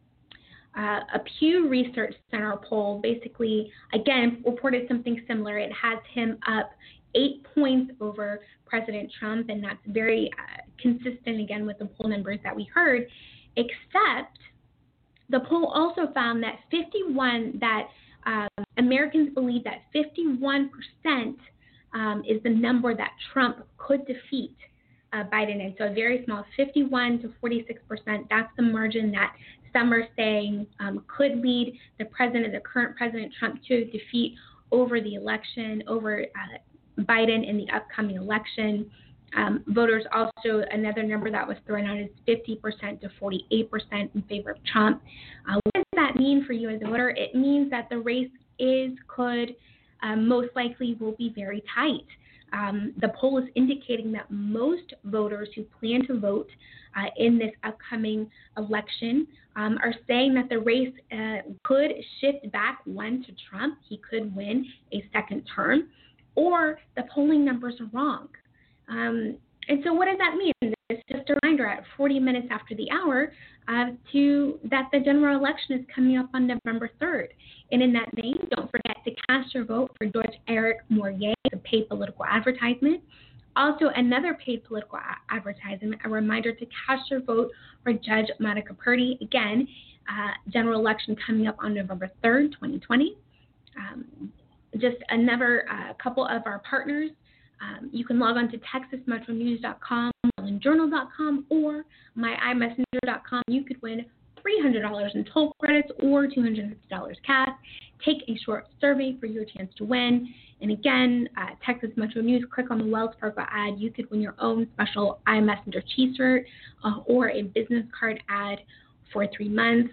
uh, a Pew Research Center poll basically, again, reported something similar. It has him up eight points over President Trump, and that's very uh, consistent, again, with the poll numbers that we heard, except the poll also found that fifty-one, that um, Americans believe that fifty-one percent um, is the number that Trump could defeat uh, Biden in. So a very small, fifty-one to forty-six percent, that's the margin that some are saying um, could lead the president, the current President Trump, to defeat over the election, over uh, Biden in the upcoming election. Um, voters also, another number that was thrown out is fifty percent to forty-eight percent in favor of Trump. Uh, what does that mean for you as a voter? It means that the race is, could, uh, most likely will be very tight. Um, the poll is indicating that most voters who plan to vote uh, in this upcoming election um, are saying that the race uh, could shift back one to Trump. He could win a second term, or the polling numbers are wrong. Um, and so what does that mean? It's just a reminder at forty minutes after the hour uh, to that the general election is coming up on November third. And in that vein, don't forget to cast your vote for George Eric Mourier, the paid political advertisement. Also, another paid political a- advertisement, a reminder to cast your vote for Judge Monica Purdy. Again, uh, general election coming up on November third, twenty twenty. Um, just another uh, couple of our partners. Um, you can log on to texas metro news dot com, maryland journal dot com, or my i messenger dot com. You could win three hundred dollars in toll credits or two hundred fifty dollars cash. Take a short survey for your chance to win. And again, uh, Texas Metro News, click on the Wells Fargo ad. You could win your own special iMessenger t-shirt uh, or a business card ad for three months.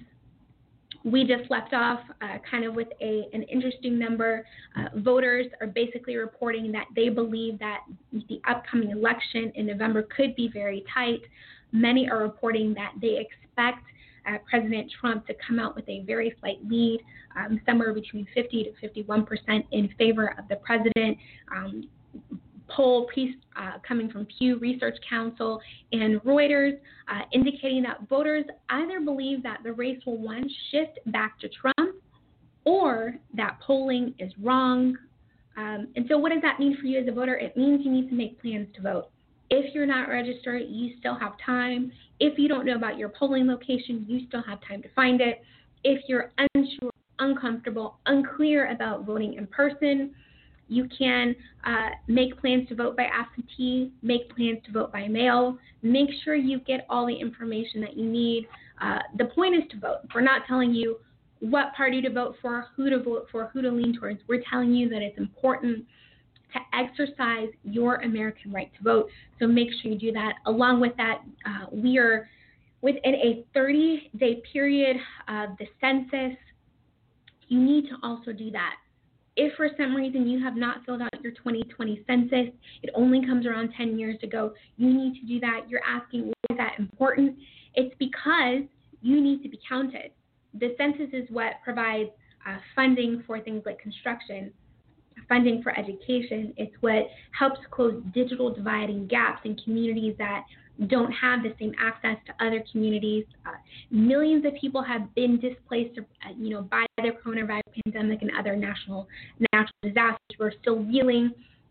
We just left off uh, kind of with a an interesting number. Uh, voters are basically reporting that they believe that the upcoming election in November could be very tight. Many are reporting that they expect uh, President Trump to come out with a very slight lead, um, somewhere between fifty to fifty-one percent in favor of the president. Um, poll piece uh, coming from Pew Research Council and Reuters uh, indicating that voters either believe that the race will, one, shift back to Trump, or that polling is wrong. Um, and so what does that mean for you as a voter? It means you need to make plans to vote. If you're not registered, you still have time. If you don't know about your polling location, you still have time to find it. If you're unsure, uncomfortable, unclear about voting in person, you can uh, make plans to vote by absentee, make plans to vote by mail. Make sure you get all the information that you need. Uh, the point is to vote. We're not telling you what party to vote for, who to vote for, who to lean towards. We're telling you that it's important to exercise your American right to vote. So make sure you do that. Along with that, uh, we are within a thirty-day period of the census. You need to also do that. If for some reason you have not filled out your twenty twenty census, it only comes around ten years ago, you need to do that. You're asking, why is that important? It's because you need to be counted. The census is what provides uh, funding for things like construction, funding for education. It's what helps close digital dividing gaps in communities that don't have the same access to other communities. Uh, millions of people have been displaced, uh, you know, by the coronavirus pandemic and other national natural disasters. We're still reeling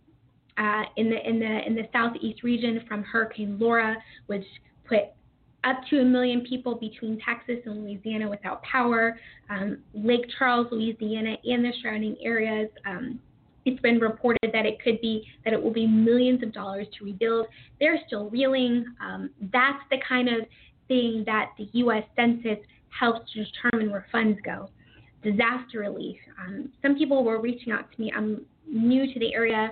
uh, in the in the in the southeast region from Hurricane Laura, which put up to a million people between Texas and Louisiana without power. Um, Lake Charles, Louisiana, and the surrounding areas. Um, It's been reported that it could be that it will be millions of dollars to rebuild. They're still reeling. Um, that's the kind of thing that the U S Census helps to determine where funds go. Disaster relief. Um, some people were reaching out to me. I'm new to the area,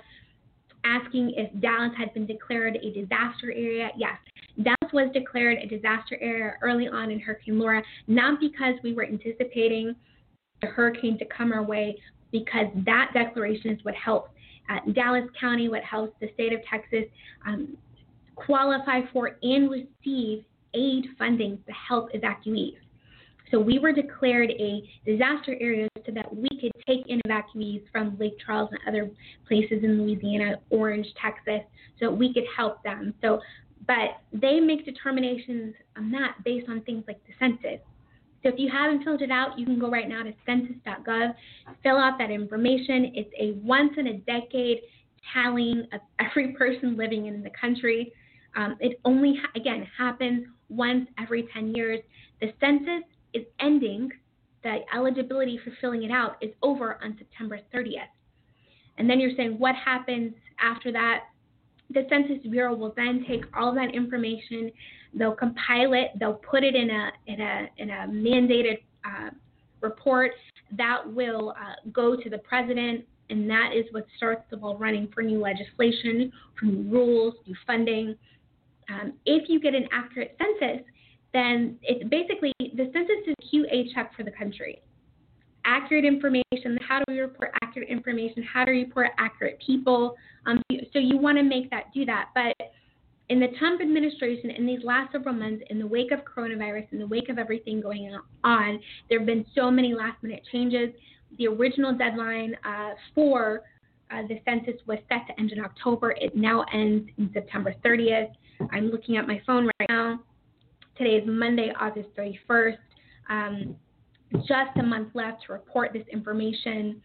asking if Dallas had been declared a disaster area. Yes, Dallas was declared a disaster area early on in Hurricane Laura, not because we were anticipating the hurricane to come our way, because that declaration is what helps uh, Dallas County, what helps the state of Texas um, qualify for and receive aid funding to help evacuees. So we were declared a disaster area so that we could take in evacuees from Lake Charles and other places in Louisiana, Orange, Texas, so we could help them. So, but they make determinations on that based on things like the census. So if you haven't filled it out, you can go right now to census dot gov, fill out that information. It's a once-in-a-decade tallying of every person living in the country. Um, it only, ha- again, happens once every ten years. The census is ending. The eligibility for filling it out is over on September thirtieth. And then you're saying, what happens after that? The Census Bureau will then take all that information, they'll compile it, they'll put it in a in a in a mandated uh, report that will uh, go to the president, and that is what starts the ball running for new legislation, for new rules, new funding. Um, if you get an accurate census, then it's basically the census is a Q A check for the country. Accurate information. How do we report accurate information? How do we report accurate people? Um, so you want to make that do that. But in the Trump administration, in these last several months, in the wake of coronavirus, in the wake of everything going on, there have been so many last-minute changes. The original deadline uh, for uh, the census was set to end in October. It now ends in September thirtieth. I'm looking at my phone right now. Today is Monday, August thirty-first. Um, just a month left to report this information.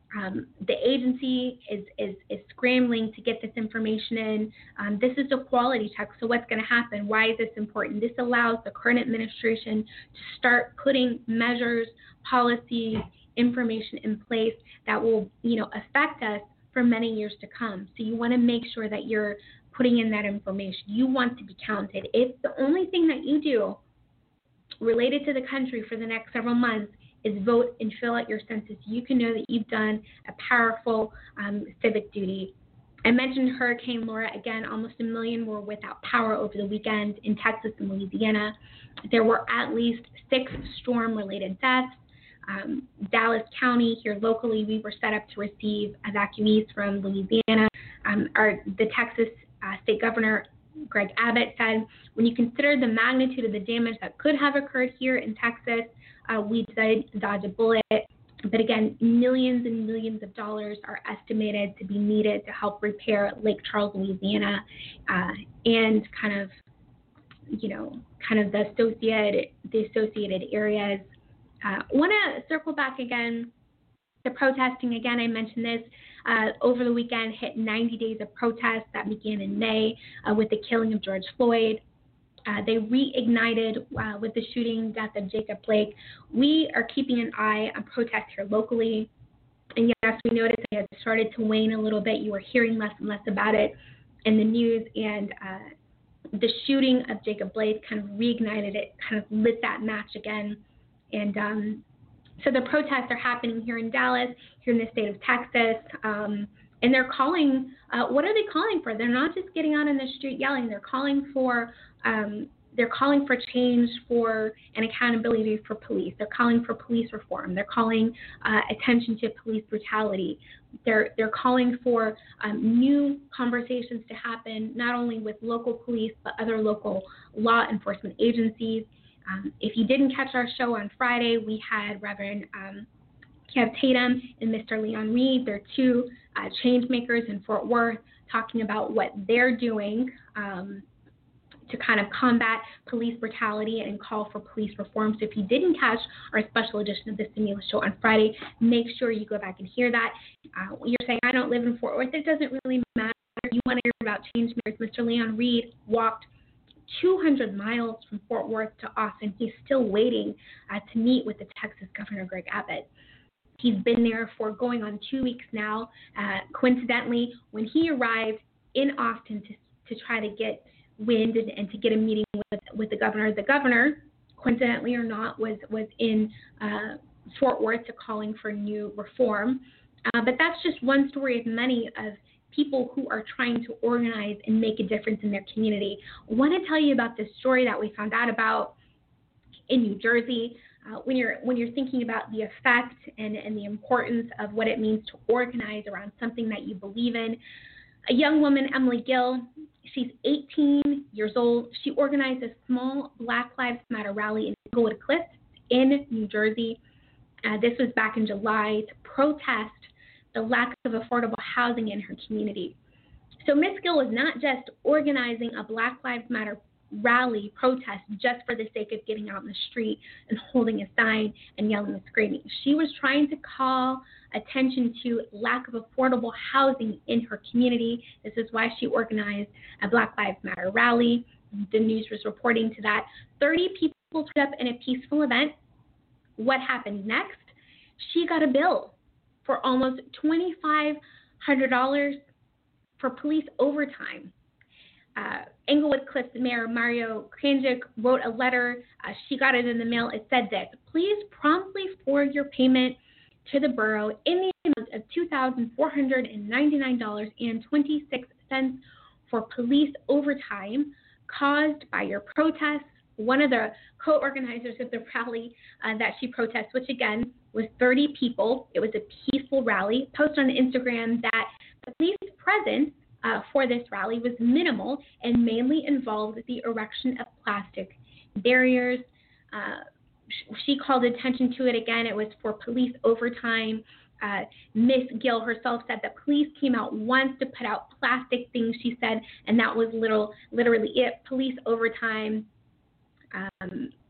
Um, the agency is, is, is scrambling to get this information in. Um, this is a quality check. So what's going to happen? Why is this important? This allows the current administration to start putting measures, policies, information in place that will, you know, affect us for many years to come. So you want to make sure that you're putting in that information. You want to be counted. If the only thing that you do related to the country for the next several months is vote and fill out your census, you can know that you've done a powerful um, civic duty. I mentioned Hurricane Laura. Again, almost a million were without power over the weekend in Texas and Louisiana. There were at least six storm-related deaths. Um, Dallas County, here locally, we were set up to receive evacuees from Louisiana. Um, our, the Texas uh, state governor, Greg Abbott, said, when you consider the magnitude of the damage that could have occurred here in Texas, uh, we decided to dodge a bullet. But again, millions and millions of dollars are estimated to be needed to help repair Lake Charles, Louisiana, uh, and kind of, you know, kind of the associated, the associated areas. I uh, want to circle back again to protesting. Again, I mentioned this uh, over the weekend, hit ninety days of protests that began in May uh, with the killing of George Floyd. Uh, they reignited uh, with the shooting death of Jacob Blake. We are keeping an eye on protests here locally. And yes, we noticed it had started to wane a little bit. You were hearing less and less about it in the news. And uh, the shooting of Jacob Blake kind of reignited it, kind of lit that match again. And um, so the protests are happening here in Dallas, here in the state of Texas. Um, and they're calling, uh, what are they calling for? They're not just getting out in the street yelling. They're calling for Um, they're calling for change for and accountability for police. They're calling for police reform. They're calling uh, attention to police brutality. They're they're calling for um, new conversations to happen, not only with local police, but other local law enforcement agencies. Um, if you didn't catch our show on Friday, we had Reverend um, Kev Tatum and Mister Leon Reed. They're two uh, change makers in Fort Worth, talking about what they're doing um, to kind of combat police brutality and call for police reform. So if you didn't catch our special edition of the Stimulus Show on Friday, make sure you go back and hear that. Uh, you're saying, I don't live in Fort Worth. It doesn't really matter. You want to hear about change makers. Mister Leon Reed walked two hundred miles from Fort Worth to Austin. He's still waiting uh, to meet with the Texas Governor, Greg Abbott. He's been there for going on two weeks now. Uh, coincidentally, when he arrived in Austin to, to try to get wind and, and to get a meeting with, with the governor, the governor, coincidentally or not, was, was in uh, Fort Worth to calling for new reform. Uh, but that's just one story of many of people who are trying to organize and make a difference in their community. I want to tell you about this story that we found out about in New Jersey. Uh, when you're when you're thinking about the effect and, and the importance of what it means to organize around something that you believe in. A young woman, Emily Gill, she's eighteen years old. She organized a small Black Lives Matter rally in Englewood Cliffs in New Jersey. Uh, this was back in July to protest the lack of affordable housing in her community. So Miss Gill was not just organizing a Black Lives Matter rally protest just for the sake of getting out in the street and holding a sign and yelling and screaming. She was trying to call attention to lack of affordable housing in her community. This is why she organized a Black Lives Matter rally. The news was reporting to that. thirty people stood up in a peaceful event. What happened next? She got a bill for almost twenty-five hundred dollars for police overtime. Uh, Englewood Cliffs Mayor Mario Kranjik wrote a letter. Uh, she got it in the mail. It said this: please promptly forward your payment to the borough in the amount of two thousand four hundred ninety-nine dollars and twenty-six cents for police overtime caused by your protests. One of the co-organizers of the rally uh, that she protested, which again was thirty people. It was a peaceful rally. Posted on Instagram that the police presence uh, for this rally was minimal and mainly involved the erection of plastic barriers. Uh, she called attention to it again. It was for police overtime. Uh, Miss Gill herself said that police came out once to put out plastic things, she said, and that was little, literally it. Police overtime. Um,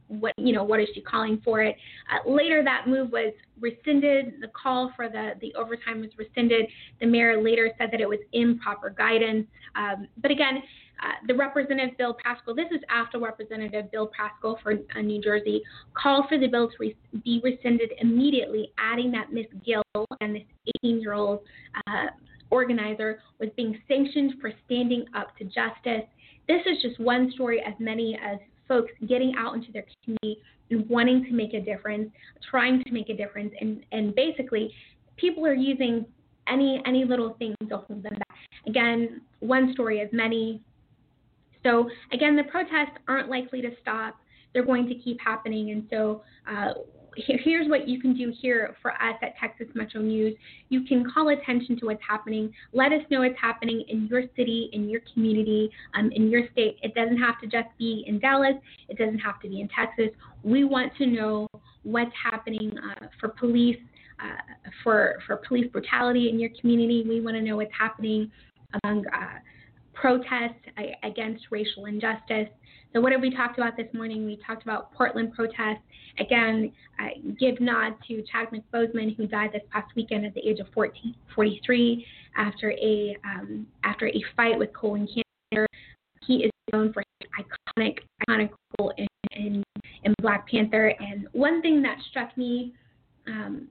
what, you know, what is she calling for it? Uh, later, that move was rescinded. The call for the, the overtime was rescinded. The mayor later said that it was improper guidance. Um, but again, uh, the Representative Bill Pascrell, this is after Representative Bill Pascrell for uh, New Jersey, called for the bill to re- be rescinded immediately, adding that Miss Gill and this eighteen-year-old uh, organizer was being sanctioned for standing up to justice. This is just one story as many as folks getting out into their community and wanting to make a difference, trying to make a difference, and, and basically people are using any any little thing to hold them back. Again, one story as many. So again, the protests aren't likely to stop. They're going to keep happening, and so uh, here's what you can do here for us at Texas Metro News. You can call attention to what's happening. Let us know what's happening in your city, in your community, um, in your state. It doesn't have to just be in Dallas. It doesn't have to be in Texas. We want to know what's happening uh, for police, uh, for, for police brutality in your community. We want to know what's happening among uh, protests against racial injustice. So what have we talked about this morning? We talked about Portland protests. Again, uh, give nod to Chadwick Boseman, who died this past weekend at the age of fourteen, forty-three after a um, after a fight with colon cancer. He is known for his iconic iconic role in, in, in Black Panther. And one thing that struck me, um,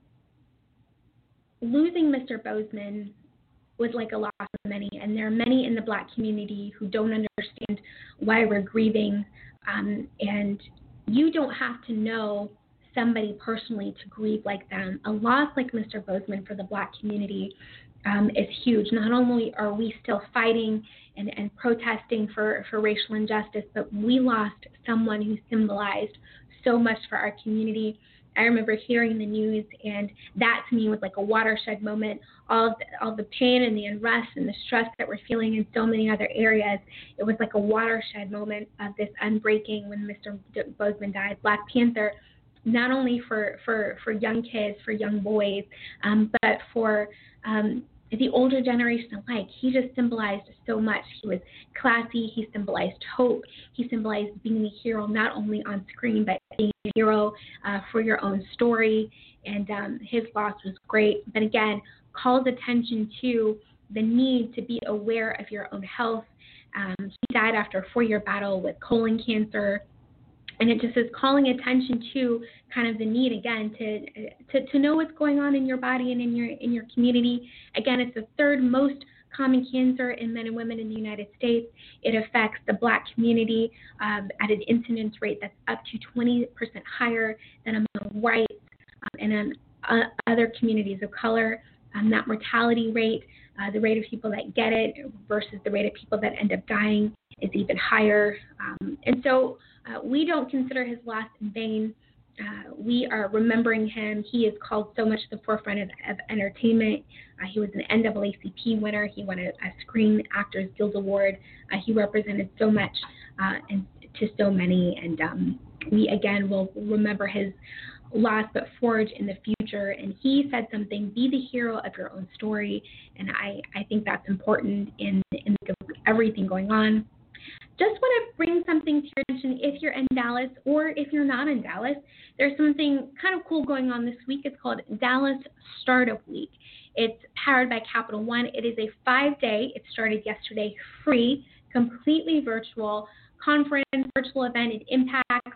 losing Mister Boseman was like a loss for many, and there are many in the Black community who don't understand why we're grieving, um, and you don't have to know somebody personally to grieve like them. A loss like Mister Boseman for the Black community um, is huge. Not only are we still fighting and, and protesting for, for racial injustice, but we lost someone who symbolized so much for our community. I remember hearing the news, and that to me was like a watershed moment. All of the, all the pain and the unrest and the stress that we're feeling in so many other areas, it was like a watershed moment of this unbreaking when Mister Boseman died. Black Panther, not only for, for, for young kids, for young boys, um, but for um, the older generation alike. He just symbolized so much. He was classy. He symbolized hope. He symbolized being the hero, not only on screen, but being a hero uh, for your own story. And um, his loss was great. But again, calls attention to the need to be aware of your own health. Um, he died after a four-year battle with colon cancer. And it just is calling attention to kind of the need, again, to, to to know what's going on in your body and in your in your community. Again, it's the third most common cancer in men and women in the United States. It affects the Black community um, at an incidence rate that's up to twenty percent higher than among whites um, and in uh, other communities of color. Um, that mortality rate, uh, the rate of people that get it versus the rate of people that end up dying, is even higher. Um, and so uh, we don't consider his loss in vain. Uh, we are remembering him. He is called so much to the forefront of, of entertainment. Uh, he was an N double A C P winner. He won a, a Screen Actors Guild Award. Uh, he represented so much uh, and to so many. And um, we, again, will remember his loss, but forge in the future. And he said something, be the hero of your own story. And I, I think that's important in, in everything going on. Just want to bring something to your attention if you're in Dallas or if you're not in Dallas. There's something kind of cool going on this week. It's called Dallas Startup Week. It's powered by Capital One. It is a five-day, it started yesterday, free, completely virtual conference, virtual event. It impacts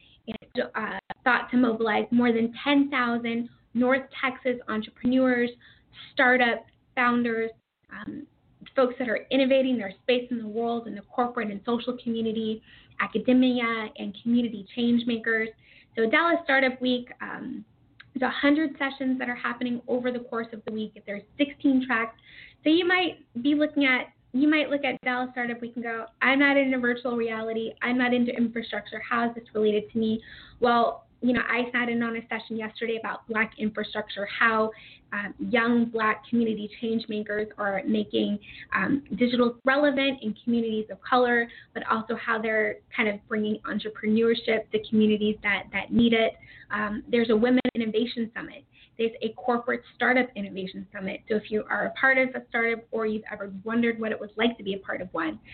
and uh, thought to mobilize more than ten thousand North Texas entrepreneurs, startup founders, um, folks that are innovating their space in the world in the corporate and social community, academia, and community change makers. So Dallas Startup Week, um, there's one hundred sessions that are happening over the course of the week. There's sixteen tracks. So you might be looking at, you might look at Dallas Startup Week and go, I'm not into virtual reality. I'm not into infrastructure. How is this related to me? Well, you know, I sat in on a session yesterday about Black infrastructure, how um, young Black community change makers are making um, digital relevant in communities of color, but also how they're kind of bringing entrepreneurship to communities that, that need it. Um, there's a Women Innovation Summit. There's a Corporate Startup Innovation Summit. So if you are a part of a startup or you've ever wondered what it was like to be a part of one,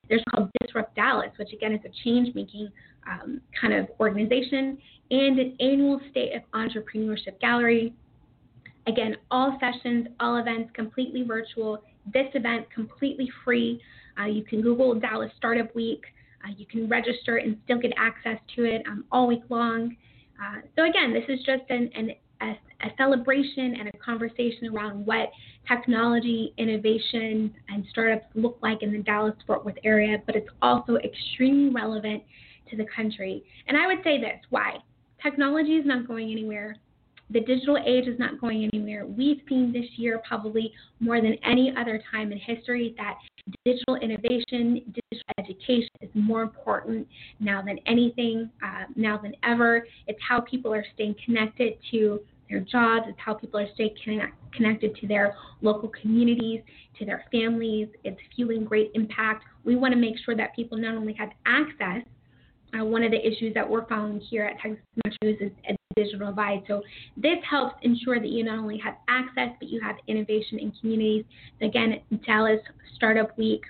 There's called Disrupt Dallas, which again is a change-making um, kind of organization, and an annual State of Entrepreneurship Gallery. Again, all sessions, all events, completely virtual. This event, completely free. Uh, you can Google Dallas Startup Week. Uh, you can register and still get access to it um, all week long. Uh, so again, this is just an, an, a, a celebration and a conversation around what technology, innovation, and startups look like in the Dallas-Fort Worth area, but it's also extremely relevant to the country. And I would say this, why? Technology is not going anywhere. The digital age is not going anywhere. We've seen this year probably more than any other time in history that digital innovation, digital education is more important now than anything, uh, now than ever. It's how people are staying connected to their jobs. It's how people are staying connect, connected to their local communities, to their families. It's fueling great impact. We want to make sure that people not only have access. Uh, one of the issues that we're following here at Texas Metro News is a digital divide. So this helps ensure that you not only have access, but you have innovation in communities. So again, Dallas Startup Week,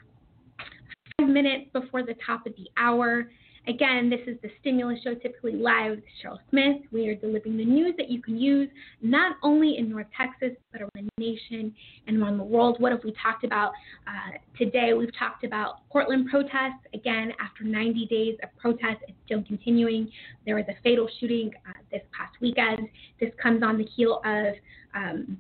five minutes before the top of the hour. Again, this is the Stimulus Show, typically live with Cheryl Smith. We are delivering the news that you can use not only in North Texas, but around the nation and around the world. What have we talked about uh, today? We've talked about Portland protests. Again, after ninety days of protests, it's still continuing. There was a fatal shooting uh, this past weekend. This comes on the heel of um,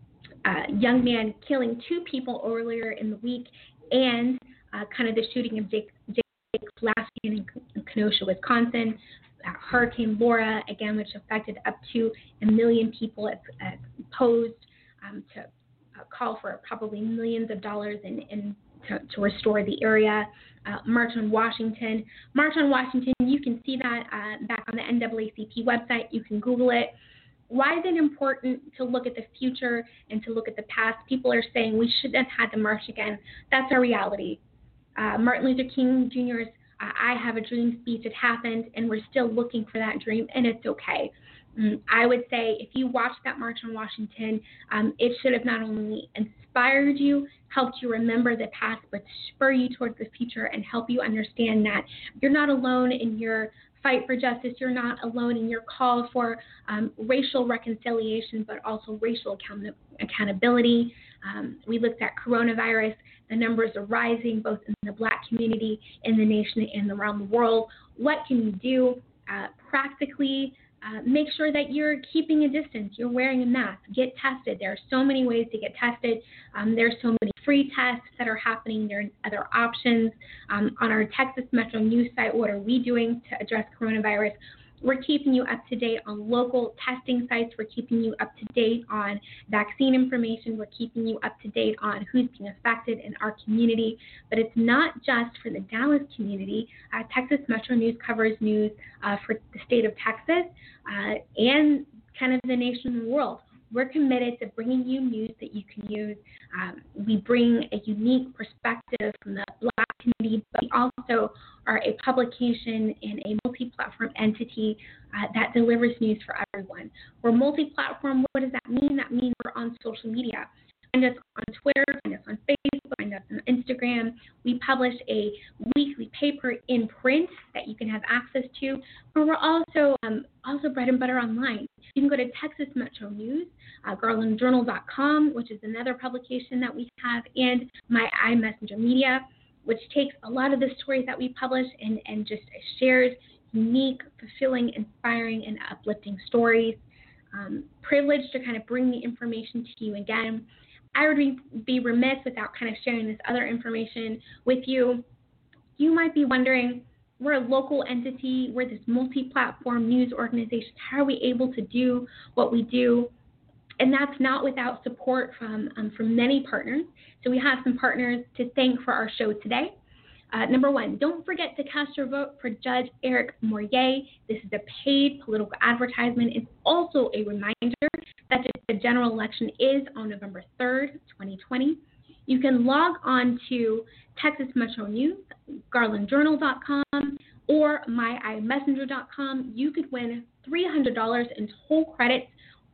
a young man killing two people earlier in the week, and uh, kind of the shooting of Jake, Jake last weekend in Kenosha, Wisconsin. Uh, Hurricane Laura, again, which affected up to a million people, it, it posed um, to uh, call for probably millions of dollars in, in to, to restore the area. Uh, March on Washington. March on Washington, you can see that uh, back on the N double A C P website. You can Google it. Why is it important to look at the future and to look at the past? People are saying we shouldn't have had the march again. That's our reality. Uh, Martin Luther King Junior's uh, I Have a Dream speech had happened, and we're still looking for that dream, and it's okay. Um, I would say if you watched that March on Washington, um, it should have not only inspired you, helped you remember the past, but spur you towards the future and help you understand that you're not alone in your fight for justice. You're not alone in your call for um, racial reconciliation, but also racial account- accountability. Um, we looked at coronavirus. The numbers are rising both in the Black community, in the nation, and around the world. What can you do uh, practically? Uh, make sure that you're keeping a distance. You're wearing a mask. Get tested. There are so many ways to get tested. Um, there's so many free tests that are happening. There are other options. Um, on our Texas Metro News site, what are we doing to address coronavirus? We're keeping you up to date on local testing sites. We're keeping you up to date on vaccine information. We're keeping you up to date on who's being affected in our community. But it's not just for the Dallas community. Uh, Texas Metro News covers news uh, for the state of Texas uh, and kind of the nation and the world. We're committed to bringing you news that you can use. Um, we bring a unique perspective from the Black community, but we also are a publication and a multi-platform entity uh, that delivers news for everyone. We're multi-platform. What does that mean? That means we're on social media. Find us on Twitter, find us on Facebook, find us on Instagram. We publish a weekly paper in print that you can have access to, but we're also um, also bread and butter online. You can go to Texas Metro News, uh, Garland Journal dot com, which is another publication that we have, and My iMessenger Media, which takes a lot of the stories that we publish and, and just shares unique, fulfilling, inspiring, and uplifting stories. Um, privileged to kind of bring the information to you again. I would be, be remiss without kind of sharing this other information with you. You might be wondering, we're a local entity, we're this multi-platform news organization. How are we able to do what we do? And that's not without support from, um, from many partners. So we have some partners to thank for our show today. Uh, number one, don't forget to cast your vote for Judge Eric Morier. This is a paid political advertisement. It's also a reminder that the general election is on November third, twenty twenty. You can log on to Texas Metro News, Garland Journal dot com, or My i Messenger dot com. You could win three hundred dollars in toll credits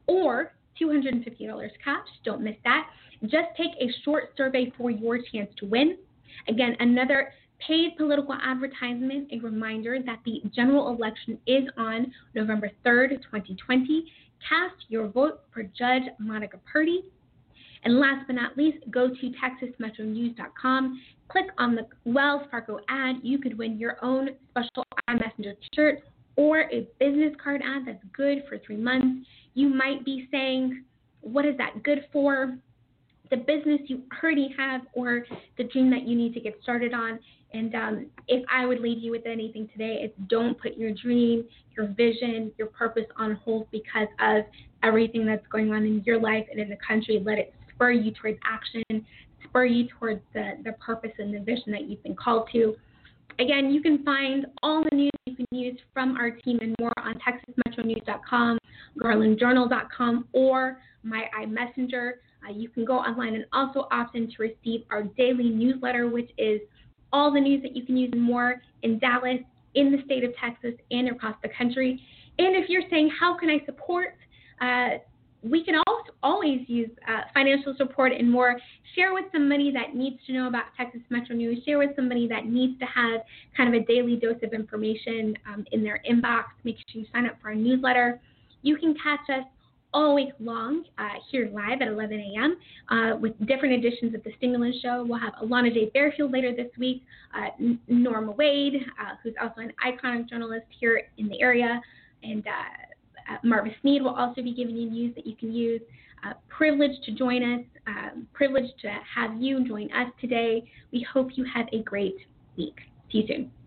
or two hundred fifty dollars cash. Don't miss that. Just take a short survey for your chance to win. Again, another paid political advertisement, a reminder that the general election is on November third, twenty twenty. Cast your vote for Judge Monica Purdy. And last but not least, go to texas metro news dot com. Click on the Wells Fargo ad. You could win your own special iMessenger t-shirt or a business card ad that's good for three months. You might be saying, what is that good for? The business you already have or the dream that you need to get started on. And um, if I would leave you with anything today, it's don't put your dream, your vision, your purpose on hold because of everything that's going on in your life and in the country. Let it spur you towards action, spur you towards the, the purpose and the vision that you've been called to. Again, you can find all the news you can use from our team and more on texas metro news dot com, garland journal dot com, or my iMessenger. Uh, you can go online and also opt in to receive our daily newsletter, which is all the news that you can use and more in Dallas, in the state of Texas, and across the country. And if you're saying, how can I support? Uh, we can also always use uh, financial support and more. Share with somebody that needs to know about Texas Metro News. Share with somebody that needs to have kind of a daily dose of information um, in their inbox. Make sure you sign up for our newsletter. You can catch us all week long uh, here live at eleven a.m. Uh, with different editions of the Stimulus Show. We'll have Alana J. Bearfield later this week, uh, N- Norma Wade, uh, who's also an iconic journalist here in the area, and uh, uh, Marva Sneed will also be giving you news that you can use. Uh, privileged to join us, um, privileged to have you join us today. We hope you have a great week. See you soon.